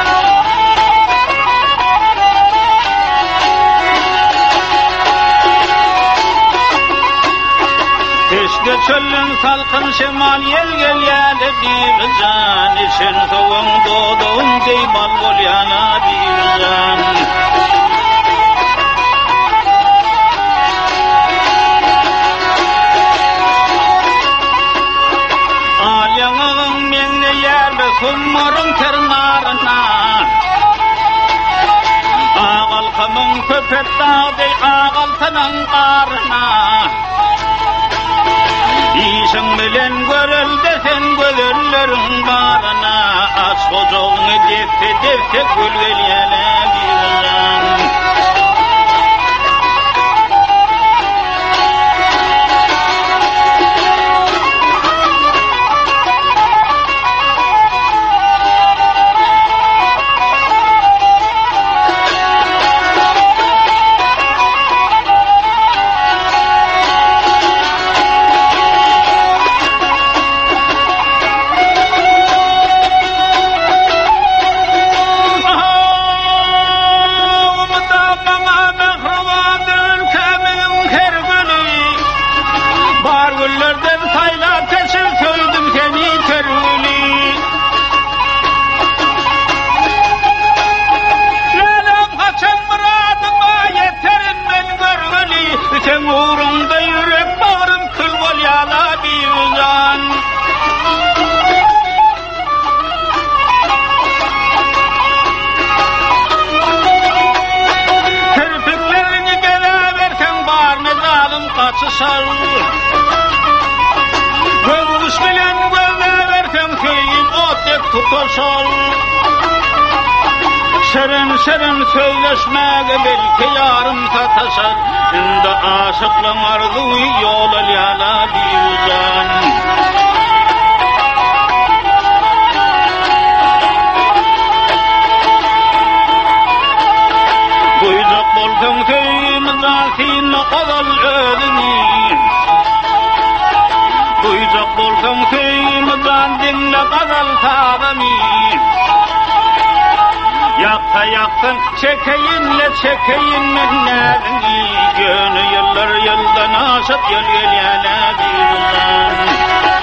Eşge çöllüň salkyn şemal yel gelýäle bizan Eşen sowyň dodun geýbal bolýana bizan Kummarın ternarına Ağal kamın köpek dağday ağal tanan qarına İşin bilen görül desen gözüllerin barına Aç kocuğunu defte defte gülgeliyele bizan açısal Göğüs bilen gözle versen köyün otek tutosal Şeren şeren söyleşmege belki yarım tatasal Ünde aşıklan arzuyu yola liyala diyuzan Duyacak bolsan köyümüzden sinne qazal ölünü Duyacak bolsan köyümüzden dinle qazal tağımı Yakta yaktın çekeyinle çekeyin mennedini Gönü yıllar yıldan aşıp yıl gel yana bir